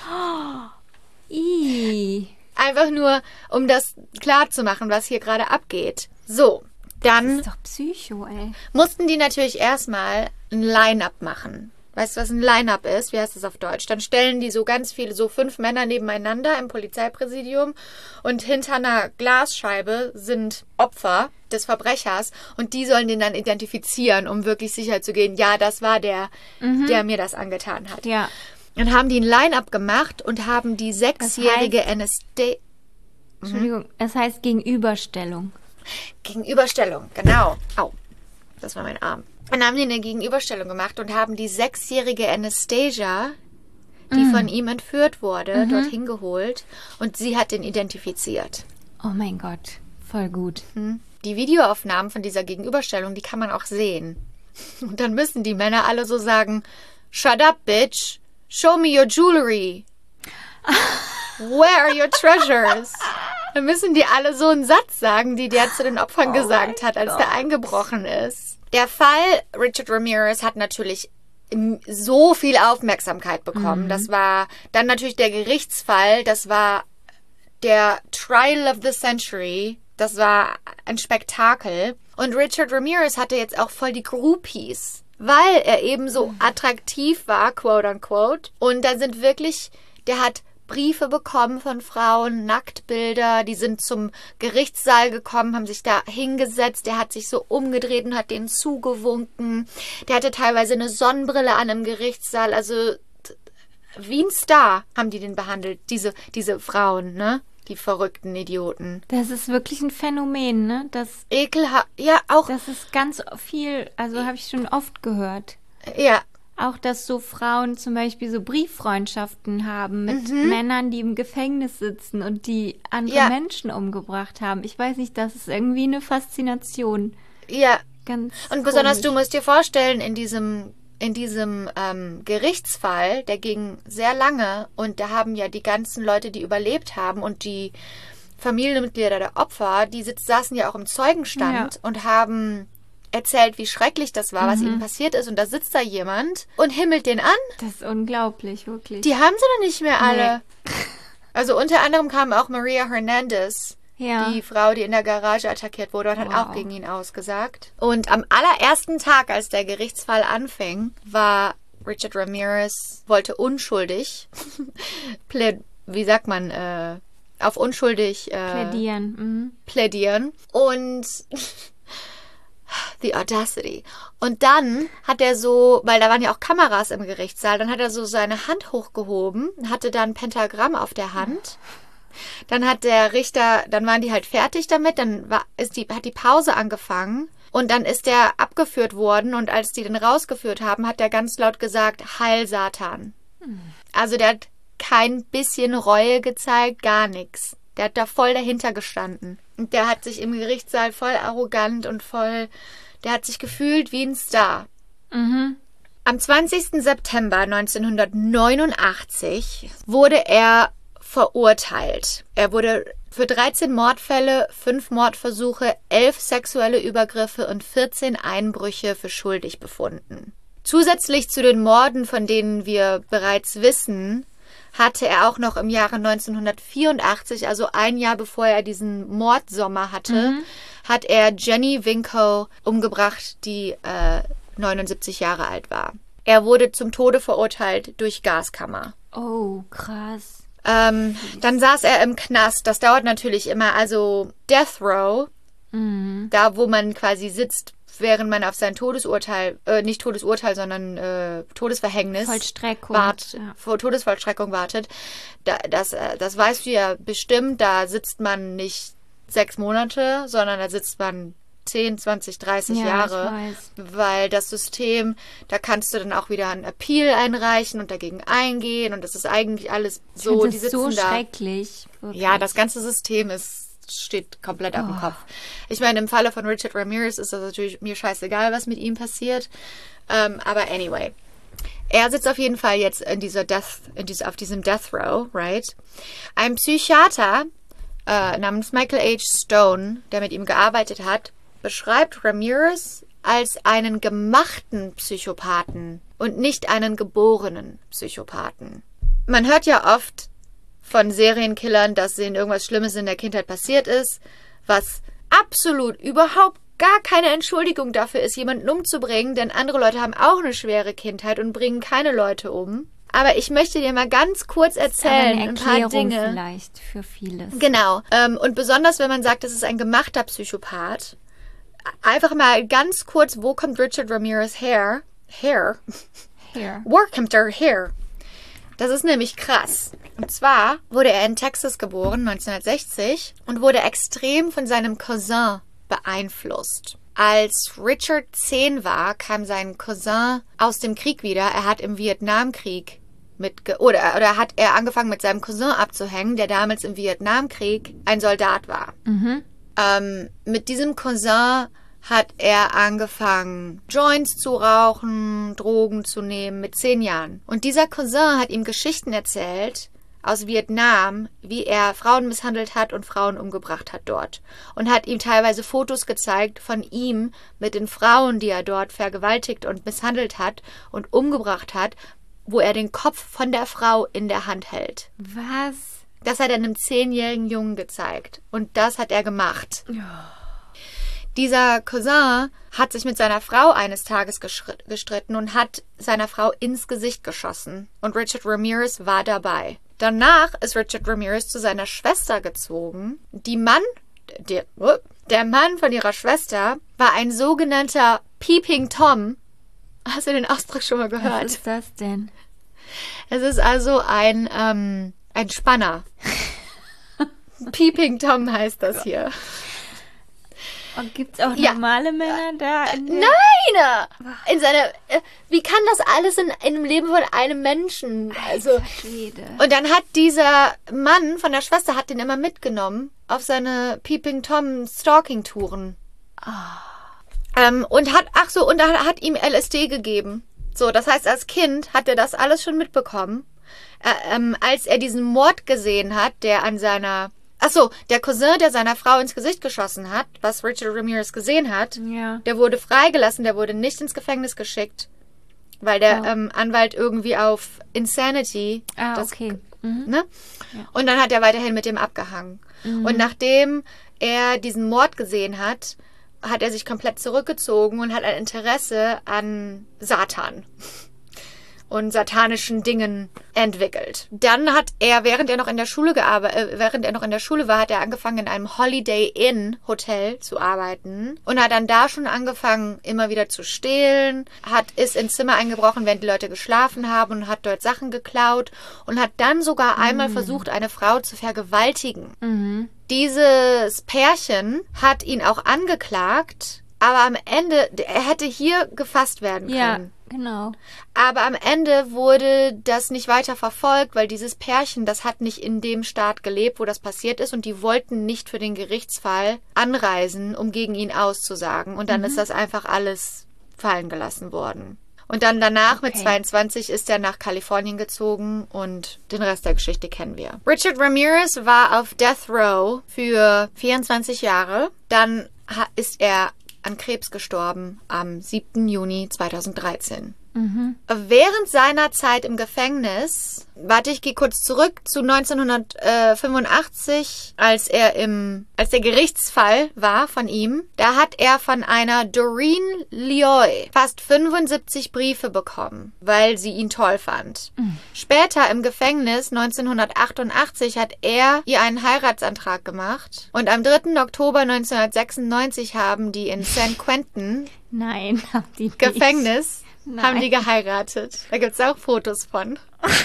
Ih. Einfach nur, um das klar zu machen, was hier gerade abgeht. So, dann Ist doch Psycho, ey. mussten die natürlich erstmal ein Line-Up machen. Weißt du, was ein Line-Up ist? Wie heißt das auf Deutsch? Dann stellen die so ganz viele, so fünf Männer nebeneinander im Polizeipräsidium und hinter einer Glasscheibe sind Opfer des Verbrechers und die sollen den dann identifizieren, um wirklich sicher zu gehen, ja, das war der, der mir das angetan hat. Ja. Dann haben die ein Line-Up gemacht und haben die sechsjährige N S D... Entschuldigung, es heißt Gegenüberstellung. Gegenüberstellung, genau. Au, das war mein Arm. Dann haben die eine Gegenüberstellung gemacht und haben die sechsjährige Anastasia, die mm. von ihm entführt wurde, mhm. dorthin geholt. Und sie hat ihn identifiziert. Oh mein Gott, voll gut. Die Videoaufnahmen von dieser Gegenüberstellung, die kann man auch sehen. Und dann müssen die Männer alle so sagen, shut up, bitch. Show me your jewelry. Where are your treasures? Dann müssen die alle so einen Satz sagen, die der zu den Opfern oh gesagt hat, als Gott. der eingebrochen ist. Der Fall Richard Ramirez hat natürlich so viel Aufmerksamkeit bekommen. Mhm. Das war dann natürlich der Gerichtsfall. Das war der Trial of the Century. Das war ein Spektakel. Und Richard Ramirez hatte jetzt auch voll die Groupies, weil er eben so attraktiv war, quote unquote. Und da sind wirklich, der hat Briefe bekommen von Frauen, Nacktbilder, die sind zum Gerichtssaal gekommen, haben sich da hingesetzt, der hat sich so umgedreht und hat denen zugewunken. Der hatte teilweise eine Sonnenbrille an im Gerichtssaal, also wie ein Star haben die den behandelt, diese, diese Frauen, ne? Die verrückten Idioten. Das ist wirklich ein Phänomen, ne? Das ekelhaft, ja auch. Das ist ganz viel, also habe ich schon oft gehört. Ja. Auch, dass so Frauen zum Beispiel so Brieffreundschaften haben mit mhm. Männern, die im Gefängnis sitzen und die andere ja. Menschen umgebracht haben. Ich weiß nicht, das ist irgendwie eine Faszination. Ja. Ganz Und besonders, komisch. Du musst dir vorstellen, in diesem, in diesem ähm, Gerichtsfall, der ging sehr lange und da haben ja die ganzen Leute, die überlebt haben und die Familienmitglieder der Opfer, die sitz, saßen ja auch im Zeugenstand ja. und haben erzählt, wie schrecklich das war, mhm. was ihnen passiert ist. Und da sitzt da jemand und himmelt den an. Das ist unglaublich, wirklich. Die haben sie doch nicht mehr alle. Nee. Also unter anderem kam auch Maria Hernandez, ja. die Frau, die in der Garage attackiert wurde, und hat wow. auch gegen ihn ausgesagt. Und am allerersten Tag, als der Gerichtsfall anfing, war Richard Ramirez, wollte unschuldig, pläd, wie sagt man, äh, auf unschuldig äh, plädieren. Mhm. plädieren. Und the audacity. Und dann hat er so, weil da waren ja auch Kameras im Gerichtssaal, dann hat er so seine Hand hochgehoben, hatte dann ein Pentagramm auf der Hand. Dann hat der Richter, dann waren die halt fertig damit, dann war, ist die, hat die Pause angefangen und dann ist der abgeführt worden und als die den rausgeführt haben, hat der ganz laut gesagt, Heil Satan. Hm. Also der hat kein bisschen Reue gezeigt, gar nichts. Der hat da voll dahinter gestanden. Und der hat sich im Gerichtssaal voll arrogant und voll, der hat sich gefühlt wie ein Star. Mhm. Am zwanzigsten September neunzehnhundertneunundachtzig wurde er verurteilt. Er wurde für dreizehn Mordfälle, fünf Mordversuche, elf sexuelle Übergriffe und vierzehn Einbrüche für schuldig befunden. Zusätzlich zu den Morden, von denen wir bereits wissen, hatte er auch noch im Jahre neunzehnhundertvierundachtzig, also ein Jahr bevor er diesen Mordsommer hatte, mhm. hat er Jenny Winko umgebracht, die äh, neunundsiebzig Jahre alt war. Er wurde zum Tode verurteilt durch Gaskammer. Oh, krass. Ähm, dann saß er im Knast. Das dauert natürlich immer, also Death Row, mhm. da wo man quasi sitzt, während man auf sein Todesurteil, äh, nicht Todesurteil, sondern äh, Todesverhängnis Vollstreckung. Wart, ja. vor Todesvollstreckung wartet. Da, das, äh, das weißt du ja bestimmt, da sitzt man nicht sechs Monate, sondern da sitzt man zehn, zwanzig, dreißig ja, Jahre. Ich weiß. Weil das System, da kannst du dann auch wieder einen Appeal einreichen und dagegen eingehen und das ist eigentlich alles so, die sitzen so da. schrecklich. Wirklich. Ja, das ganze System ist steht komplett auf dem oh. Kopf. Ich meine, im Falle von Richard Ramirez ist das natürlich mir scheißegal, was mit ihm passiert. Ähm, aber anyway. Er sitzt auf jeden Fall jetzt in dieser Death, in dieser, auf diesem Death Row, right? Ein Psychiater äh, namens Michael H. Stone, der mit ihm gearbeitet hat, beschreibt Ramirez als einen gemachten Psychopathen und nicht einen geborenen Psychopathen. Man hört ja oft von Serienkillern, dass denen irgendwas Schlimmes in der Kindheit passiert ist, was absolut überhaupt gar keine Entschuldigung dafür ist, jemanden umzubringen, denn andere Leute haben auch eine schwere Kindheit und bringen keine Leute um. Aber ich möchte dir mal ganz kurz erzählen, ein paar Dinge. Vielleicht für vieles. Genau. Ähm, und besonders, wenn man sagt, das ist ein gemachter Psychopath. Einfach mal ganz kurz, wo kommt Richard Ramirez her? Her? Her. Where kommt er her? Das ist nämlich krass. Und zwar wurde er in Texas geboren, neunzehnhundertsechzig, und wurde extrem von seinem Cousin beeinflusst. Als Richard zehn war, kam sein Cousin aus dem Krieg wieder. Er hat im Vietnamkrieg mitge... Oder, oder hat er angefangen, mit seinem Cousin abzuhängen, der damals im Vietnamkrieg ein Soldat war. Mhm. Ähm, mit diesem Cousin hat er angefangen, Joints zu rauchen, Drogen zu nehmen mit zehn Jahren. Und dieser Cousin hat ihm Geschichten erzählt aus Vietnam, wie er Frauen misshandelt hat und Frauen umgebracht hat dort. Und hat ihm teilweise Fotos gezeigt von ihm mit den Frauen, die er dort vergewaltigt und misshandelt hat und umgebracht hat, wo er den Kopf von der Frau in der Hand hält. Was? Das hat er einem zehnjährigen Jungen gezeigt. Und das hat er gemacht. Ja. Dieser Cousin hat sich mit seiner Frau eines Tages gestritten und hat seiner Frau ins Gesicht geschossen. Und Richard Ramirez war dabei. Danach ist Richard Ramirez zu seiner Schwester gezogen. Die Mann, der, der Mann von ihrer Schwester war ein sogenannter Peeping Tom. Hast du den Ausdruck schon mal gehört? Was ist das denn? Es ist also ein, ähm, ein Spanner. Peeping Tom heißt das hier. Und gibt's auch Ja. normale Männer da? In der- Nein! In seiner, äh, wie kann das alles in, in dem Leben von einem Menschen? Also, Alter Schwede. und dann hat dieser Mann von der Schwester hat den immer mitgenommen auf seine Peeping Tom Stalking Touren. Ähm, und hat, ach so, und er hat ihm L S D gegeben. So, das heißt, als Kind hat er das alles schon mitbekommen. Äh, ähm, als er diesen Mord gesehen hat, der an seiner, ach so, der Cousin, der seiner Frau ins Gesicht geschossen hat, was Richard Ramirez gesehen hat, Ja. der wurde freigelassen, der wurde nicht ins Gefängnis geschickt, weil der Oh. ähm, Anwalt irgendwie auf Insanity, Ah, das, okay. Mhm. ne? Und dann hat er weiterhin mit dem abgehangen. Und nachdem er diesen Mord gesehen hat, hat er sich komplett zurückgezogen und hat ein Interesse an Satan und satanischen Dingen entwickelt. Dann hat er, während er noch in der Schule gearbeitet, äh, während er noch in der Schule war, hat er angefangen, in einem Holiday Inn Hotel zu arbeiten und hat dann da schon angefangen, immer wieder zu stehlen, hat, ist ins Zimmer eingebrochen, während die Leute geschlafen haben und hat dort Sachen geklaut und hat dann sogar einmal versucht, eine Frau zu vergewaltigen. Mhm. Dieses Pärchen hat ihn auch angeklagt, aber am Ende, er hätte hier gefasst werden können. Ja, genau. Aber am Ende wurde das nicht weiter verfolgt, weil dieses Pärchen, das hat nicht in dem Staat gelebt, wo das passiert ist und die wollten nicht für den Gerichtsfall anreisen, um gegen ihn auszusagen. Und dann Mhm. ist das einfach alles fallen gelassen worden. Und dann danach mit Okay. zweiundzwanzig ist er nach Kalifornien gezogen und den Rest der Geschichte kennen wir. Richard Ramirez war auf Death Row für vierundzwanzig Jahre. Dann ha- ist er an Krebs gestorben am siebten Juni zweitausenddreizehn. Mhm. Während seiner Zeit im Gefängnis, warte, ich gehe kurz zurück zu neunzehnhundertfünfundachtzig, als er im, als der Gerichtsfall war von ihm, da hat er von einer Doreen Lioy fast fünfundsiebzig Briefe bekommen, weil sie ihn toll fand. Später im Gefängnis neunzehnhundertachtundachtzig hat er ihr einen Heiratsantrag gemacht und am dritten Oktober neunzehnhundertsechsundneunzig haben die in San Quentin Nein, haben die nicht. Gefängnis Nein. haben die geheiratet. Da gibt's auch Fotos von.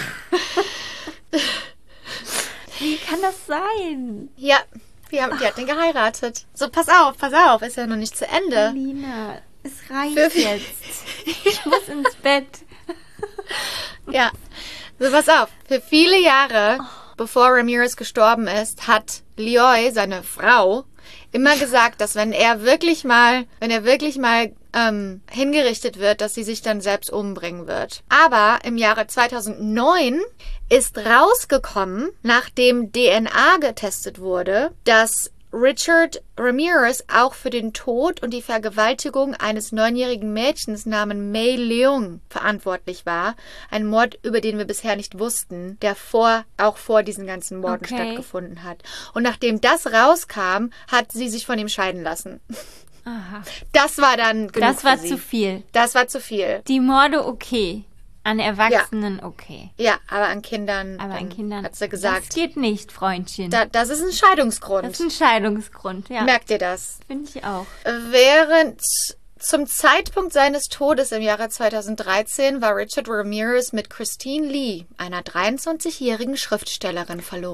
Wie kann das sein? Ja, die, haben, die hat den geheiratet. So, pass auf, pass auf, ist ja noch nicht zu Ende. Lina, es reicht Für- jetzt. Ich muss ins Bett. Ja, so pass auf. Für viele Jahre, bevor Ramirez gestorben ist, hat Lioy, seine Frau, immer gesagt, dass wenn er wirklich mal, wenn er wirklich mal ähm, hingerichtet wird, dass sie sich dann selbst umbringen wird. Aber im Jahre zweitausendneun ist rausgekommen, nachdem D N A getestet wurde, dass Richard Ramirez auch für den Tod und die Vergewaltigung eines neunjährigen Mädchens namens May Leung verantwortlich war. Ein Mord, über den wir bisher nicht wussten, der vor, auch vor diesen ganzen Morden Okay. stattgefunden hat. Und nachdem das rauskam, hat sie sich von ihm scheiden lassen. Aha. Das war dann genug Das war für sie. zu viel. Das war zu viel. Die Morde okay. An Erwachsenen okay. Ja, aber an Kindern, Aber an ähm, Kindern. hat sie Das gesagt, geht nicht, Freundchen. da, das ist ein Scheidungsgrund. das ist ein Scheidungsgrund, ja. Merkt ihr das? Finde ich auch. Während zum Zeitpunkt seines Todes im Jahre zweitausenddreizehn war Richard Ramirez mit Christine Lee, einer dreiundzwanzigjährigen Schriftstellerin, verlobt.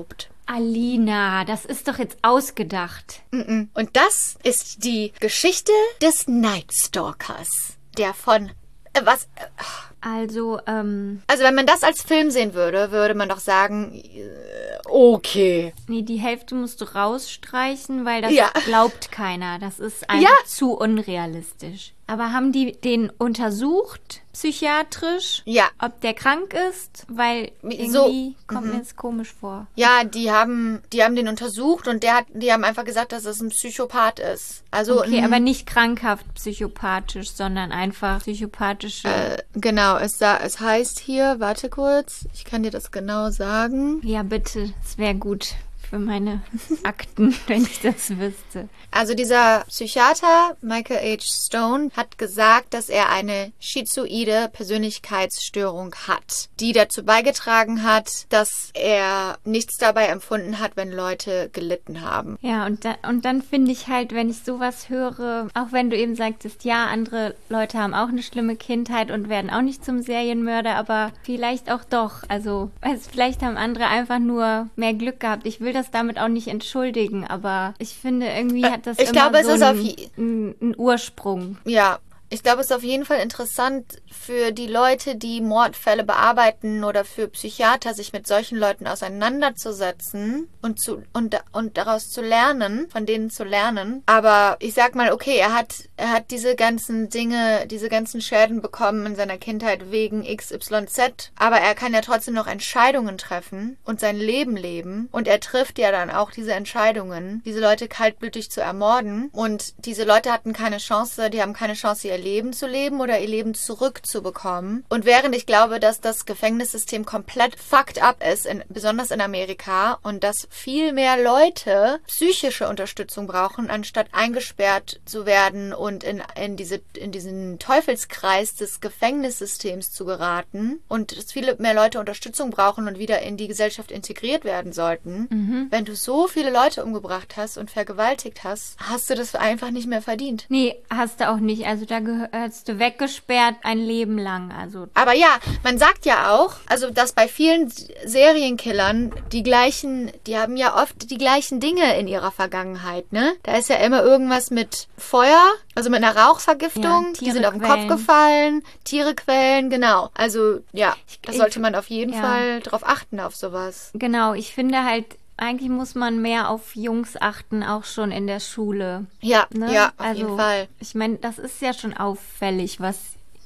Alina, das ist doch jetzt ausgedacht. Mm-mm. Und das ist die Geschichte des Night Stalkers. Der von... Äh, was... Äh, Also, ähm... Also wenn man das als Film sehen würde, würde man doch sagen, äh, okay. Nee, die Hälfte musst du rausstreichen, weil das Ja. glaubt keiner. Das ist einfach Ja. zu unrealistisch. Aber haben die den untersucht, psychiatrisch? Ja. Ob der krank ist? Weil irgendwie So. kommt mir das komisch vor. Ja, die haben, die haben den untersucht und der hat, die haben einfach gesagt, dass es ein Psychopath ist. Also Okay, ein, aber nicht krankhaft psychopathisch, sondern einfach psychopathische... äh, genau, es, sa- es heißt hier, warte kurz, ich kann dir das genau sagen. Ja, bitte, es wäre gut für meine Akten, wenn ich das wüsste. Also dieser Psychiater, Michael H. Stone, hat gesagt, dass er eine schizoide Persönlichkeitsstörung hat, die dazu beigetragen hat, dass er nichts dabei empfunden hat, wenn Leute gelitten haben. Ja, und, da, und dann finde ich halt, wenn ich sowas höre, auch wenn du eben sagtest, ja, andere Leute haben auch eine schlimme Kindheit und werden auch nicht zum Serienmörder, aber vielleicht auch doch. Also, also vielleicht haben andere einfach nur mehr Glück gehabt. Ich will das damit auch nicht entschuldigen, aber ich finde, irgendwie hat das Ich immer glaube, es so ist auf einen, je- einen, einen Ursprung. Ja, ich glaube, es ist auf jeden Fall interessant für die Leute, die Mordfälle bearbeiten oder für Psychiater, sich mit solchen Leuten auseinanderzusetzen und zu und, und daraus zu lernen, von denen zu lernen. Aber ich sag mal, okay, er hat er hat diese ganzen Dinge, diese ganzen Schäden bekommen in seiner Kindheit wegen X Y Z, aber er kann ja trotzdem noch Entscheidungen treffen und sein Leben leben und er trifft ja dann auch diese Entscheidungen, diese Leute kaltblütig zu ermorden und diese Leute hatten keine Chance, die haben keine Chance, ihr Leben zu leben oder ihr Leben zurückzubekommen. Und während ich glaube, dass das Gefängnissystem komplett fucked up ist, in, besonders in Amerika, und dass viel mehr Leute psychische Unterstützung brauchen, anstatt eingesperrt zu werden und in, in, diese, in diesen Teufelskreis des Gefängnissystems zu geraten und dass viele mehr Leute Unterstützung brauchen und wieder in die Gesellschaft integriert werden sollten. Mhm. Wenn du so viele Leute umgebracht hast und vergewaltigt hast, hast du das einfach nicht mehr verdient. Nee, hast du auch nicht. Also da gehörst du weggesperrt ein Leben lang. Also Aber ja, man sagt ja auch, also dass bei vielen Serienkillern die gleichen, die haben ja oft die gleichen Dinge in ihrer Vergangenheit, ne? Da ist ja immer irgendwas mit Feuer, also mit einer Rauchvergiftung, Ja, die sind auf den Kopf Tierequellen. gefallen, Tiere quälen, genau. Also ja, da ich- sollte man auf jeden ja. Fall drauf achten, auf sowas. genau, ich finde halt, eigentlich muss man mehr auf Jungs achten, auch schon in der Schule. Ja, Ne? ja, auf also, jeden Fall. Ich meine, das ist ja schon auffällig, was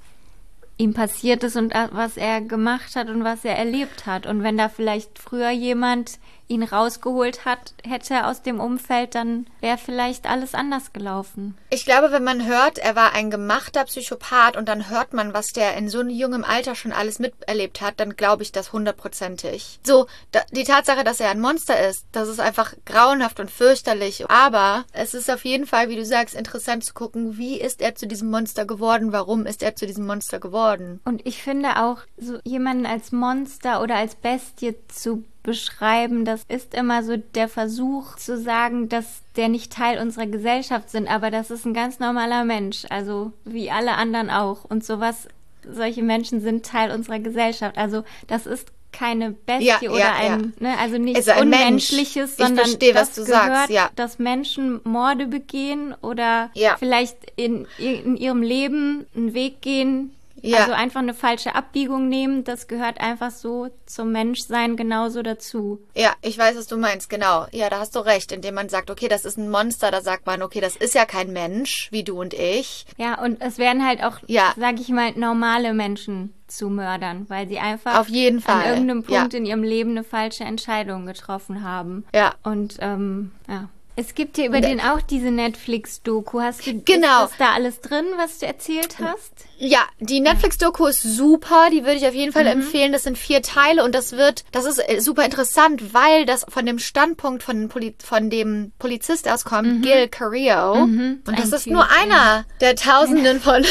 ihm passiert ist und äh, was er gemacht hat und was er erlebt hat. Und wenn da vielleicht früher jemand ihn rausgeholt hat, hätte aus dem Umfeld, dann wäre vielleicht alles anders gelaufen. Ich glaube, wenn man hört, er war ein gemachter Psychopath und dann hört man, was der in so einem jungen Alter schon alles miterlebt hat, dann glaube ich das hundertprozentig. So, da, die Tatsache, dass er ein Monster ist, das ist einfach grauenhaft und fürchterlich. Aber es ist auf jeden Fall, wie du sagst, interessant zu gucken, wie ist er zu diesem Monster geworden, warum ist er zu diesem Monster geworden. Und ich finde auch, so jemanden als Monster oder als Bestie zu beschreiben, das ist immer so der Versuch zu sagen, dass der nicht Teil unserer Gesellschaft sind, aber das ist ein ganz normaler Mensch, also wie alle anderen auch. Und sowas, solche Menschen sind Teil unserer Gesellschaft. Also das ist keine Bestie Ja, oder ja, ein, ne, also nichts Also ein Unmenschliches, Mensch. Ich sondern verstehe, was das du gehört, sagst, ja. dass Menschen Morde begehen oder Ja. vielleicht in, in ihrem Leben einen Weg gehen, Ja. also einfach eine falsche Abbiegung nehmen, das gehört einfach so zum Menschsein genauso dazu. Ja, ich weiß, was du meinst, genau. Ja, da hast du recht, indem man sagt, okay, das ist ein Monster, da sagt man, okay, das ist ja kein Mensch, wie du und ich. Ja, und es werden halt auch, Ja. sag ich mal, normale Menschen zu Mördern, weil sie einfach Auf jeden Fall. an irgendeinem Punkt Ja. in ihrem Leben eine falsche Entscheidung getroffen haben. Ja. Und, ähm, ja. Es gibt hier über den auch diese Netflix-Doku. Hast du Genau. ist das da alles drin, was du erzählt hast? Ja, die Netflix-Doku ist super, die würde ich auf jeden Fall empfehlen. Das sind vier Teile und das wird, das ist äh, super interessant, weil das von dem Standpunkt von, den Poli von dem Polizist auskommt, Gil Carrillo. Und das Ein ist Typ, nur ja. einer der Tausenden von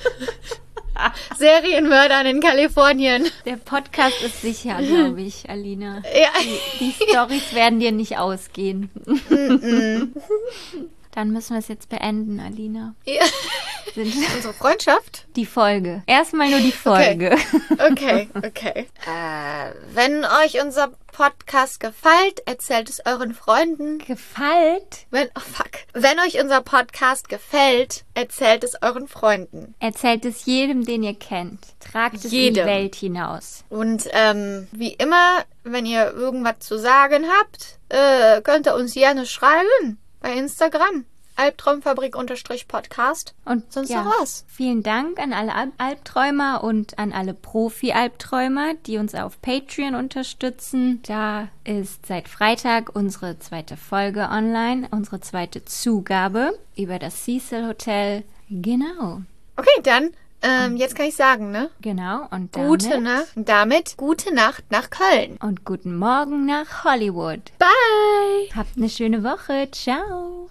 Serienmördern in Kalifornien. Der Podcast ist sicher, glaube ich, Alina. Ja. Die Storys werden dir nicht ausgehen. Dann müssen wir es jetzt beenden, Alina. Ja. sind Unsere Freundschaft? die Folge. Erstmal nur die Folge. Okay, okay. Äh, wenn euch unser Podcast gefällt, erzählt es euren Freunden. Gefällt? Wenn, oh fuck. Wenn euch unser Podcast gefällt, erzählt es euren Freunden. Erzählt es jedem, den ihr kennt. Tragt es in die Jedem. Welt hinaus. Und ähm, wie immer, wenn ihr irgendwas zu sagen habt, äh, könnt ihr uns gerne schreiben bei Instagram. Albtraumfabrik-Podcast. Und Sonst ja, noch was? Vielen Dank an alle Al- Albträumer und an alle Profi-Albträumer, die uns auf Patreon unterstützen. Da ist seit Freitag unsere zweite Folge online, unsere zweite Zugabe über das Cecil Hotel. Genau. Okay, dann, ähm, jetzt kann ich sagen, ne? Genau. Und damit, Gute Nacht. Damit gute Nacht nach Köln. und guten Morgen nach Hollywood. Bye! Habt eine schöne Woche. Ciao.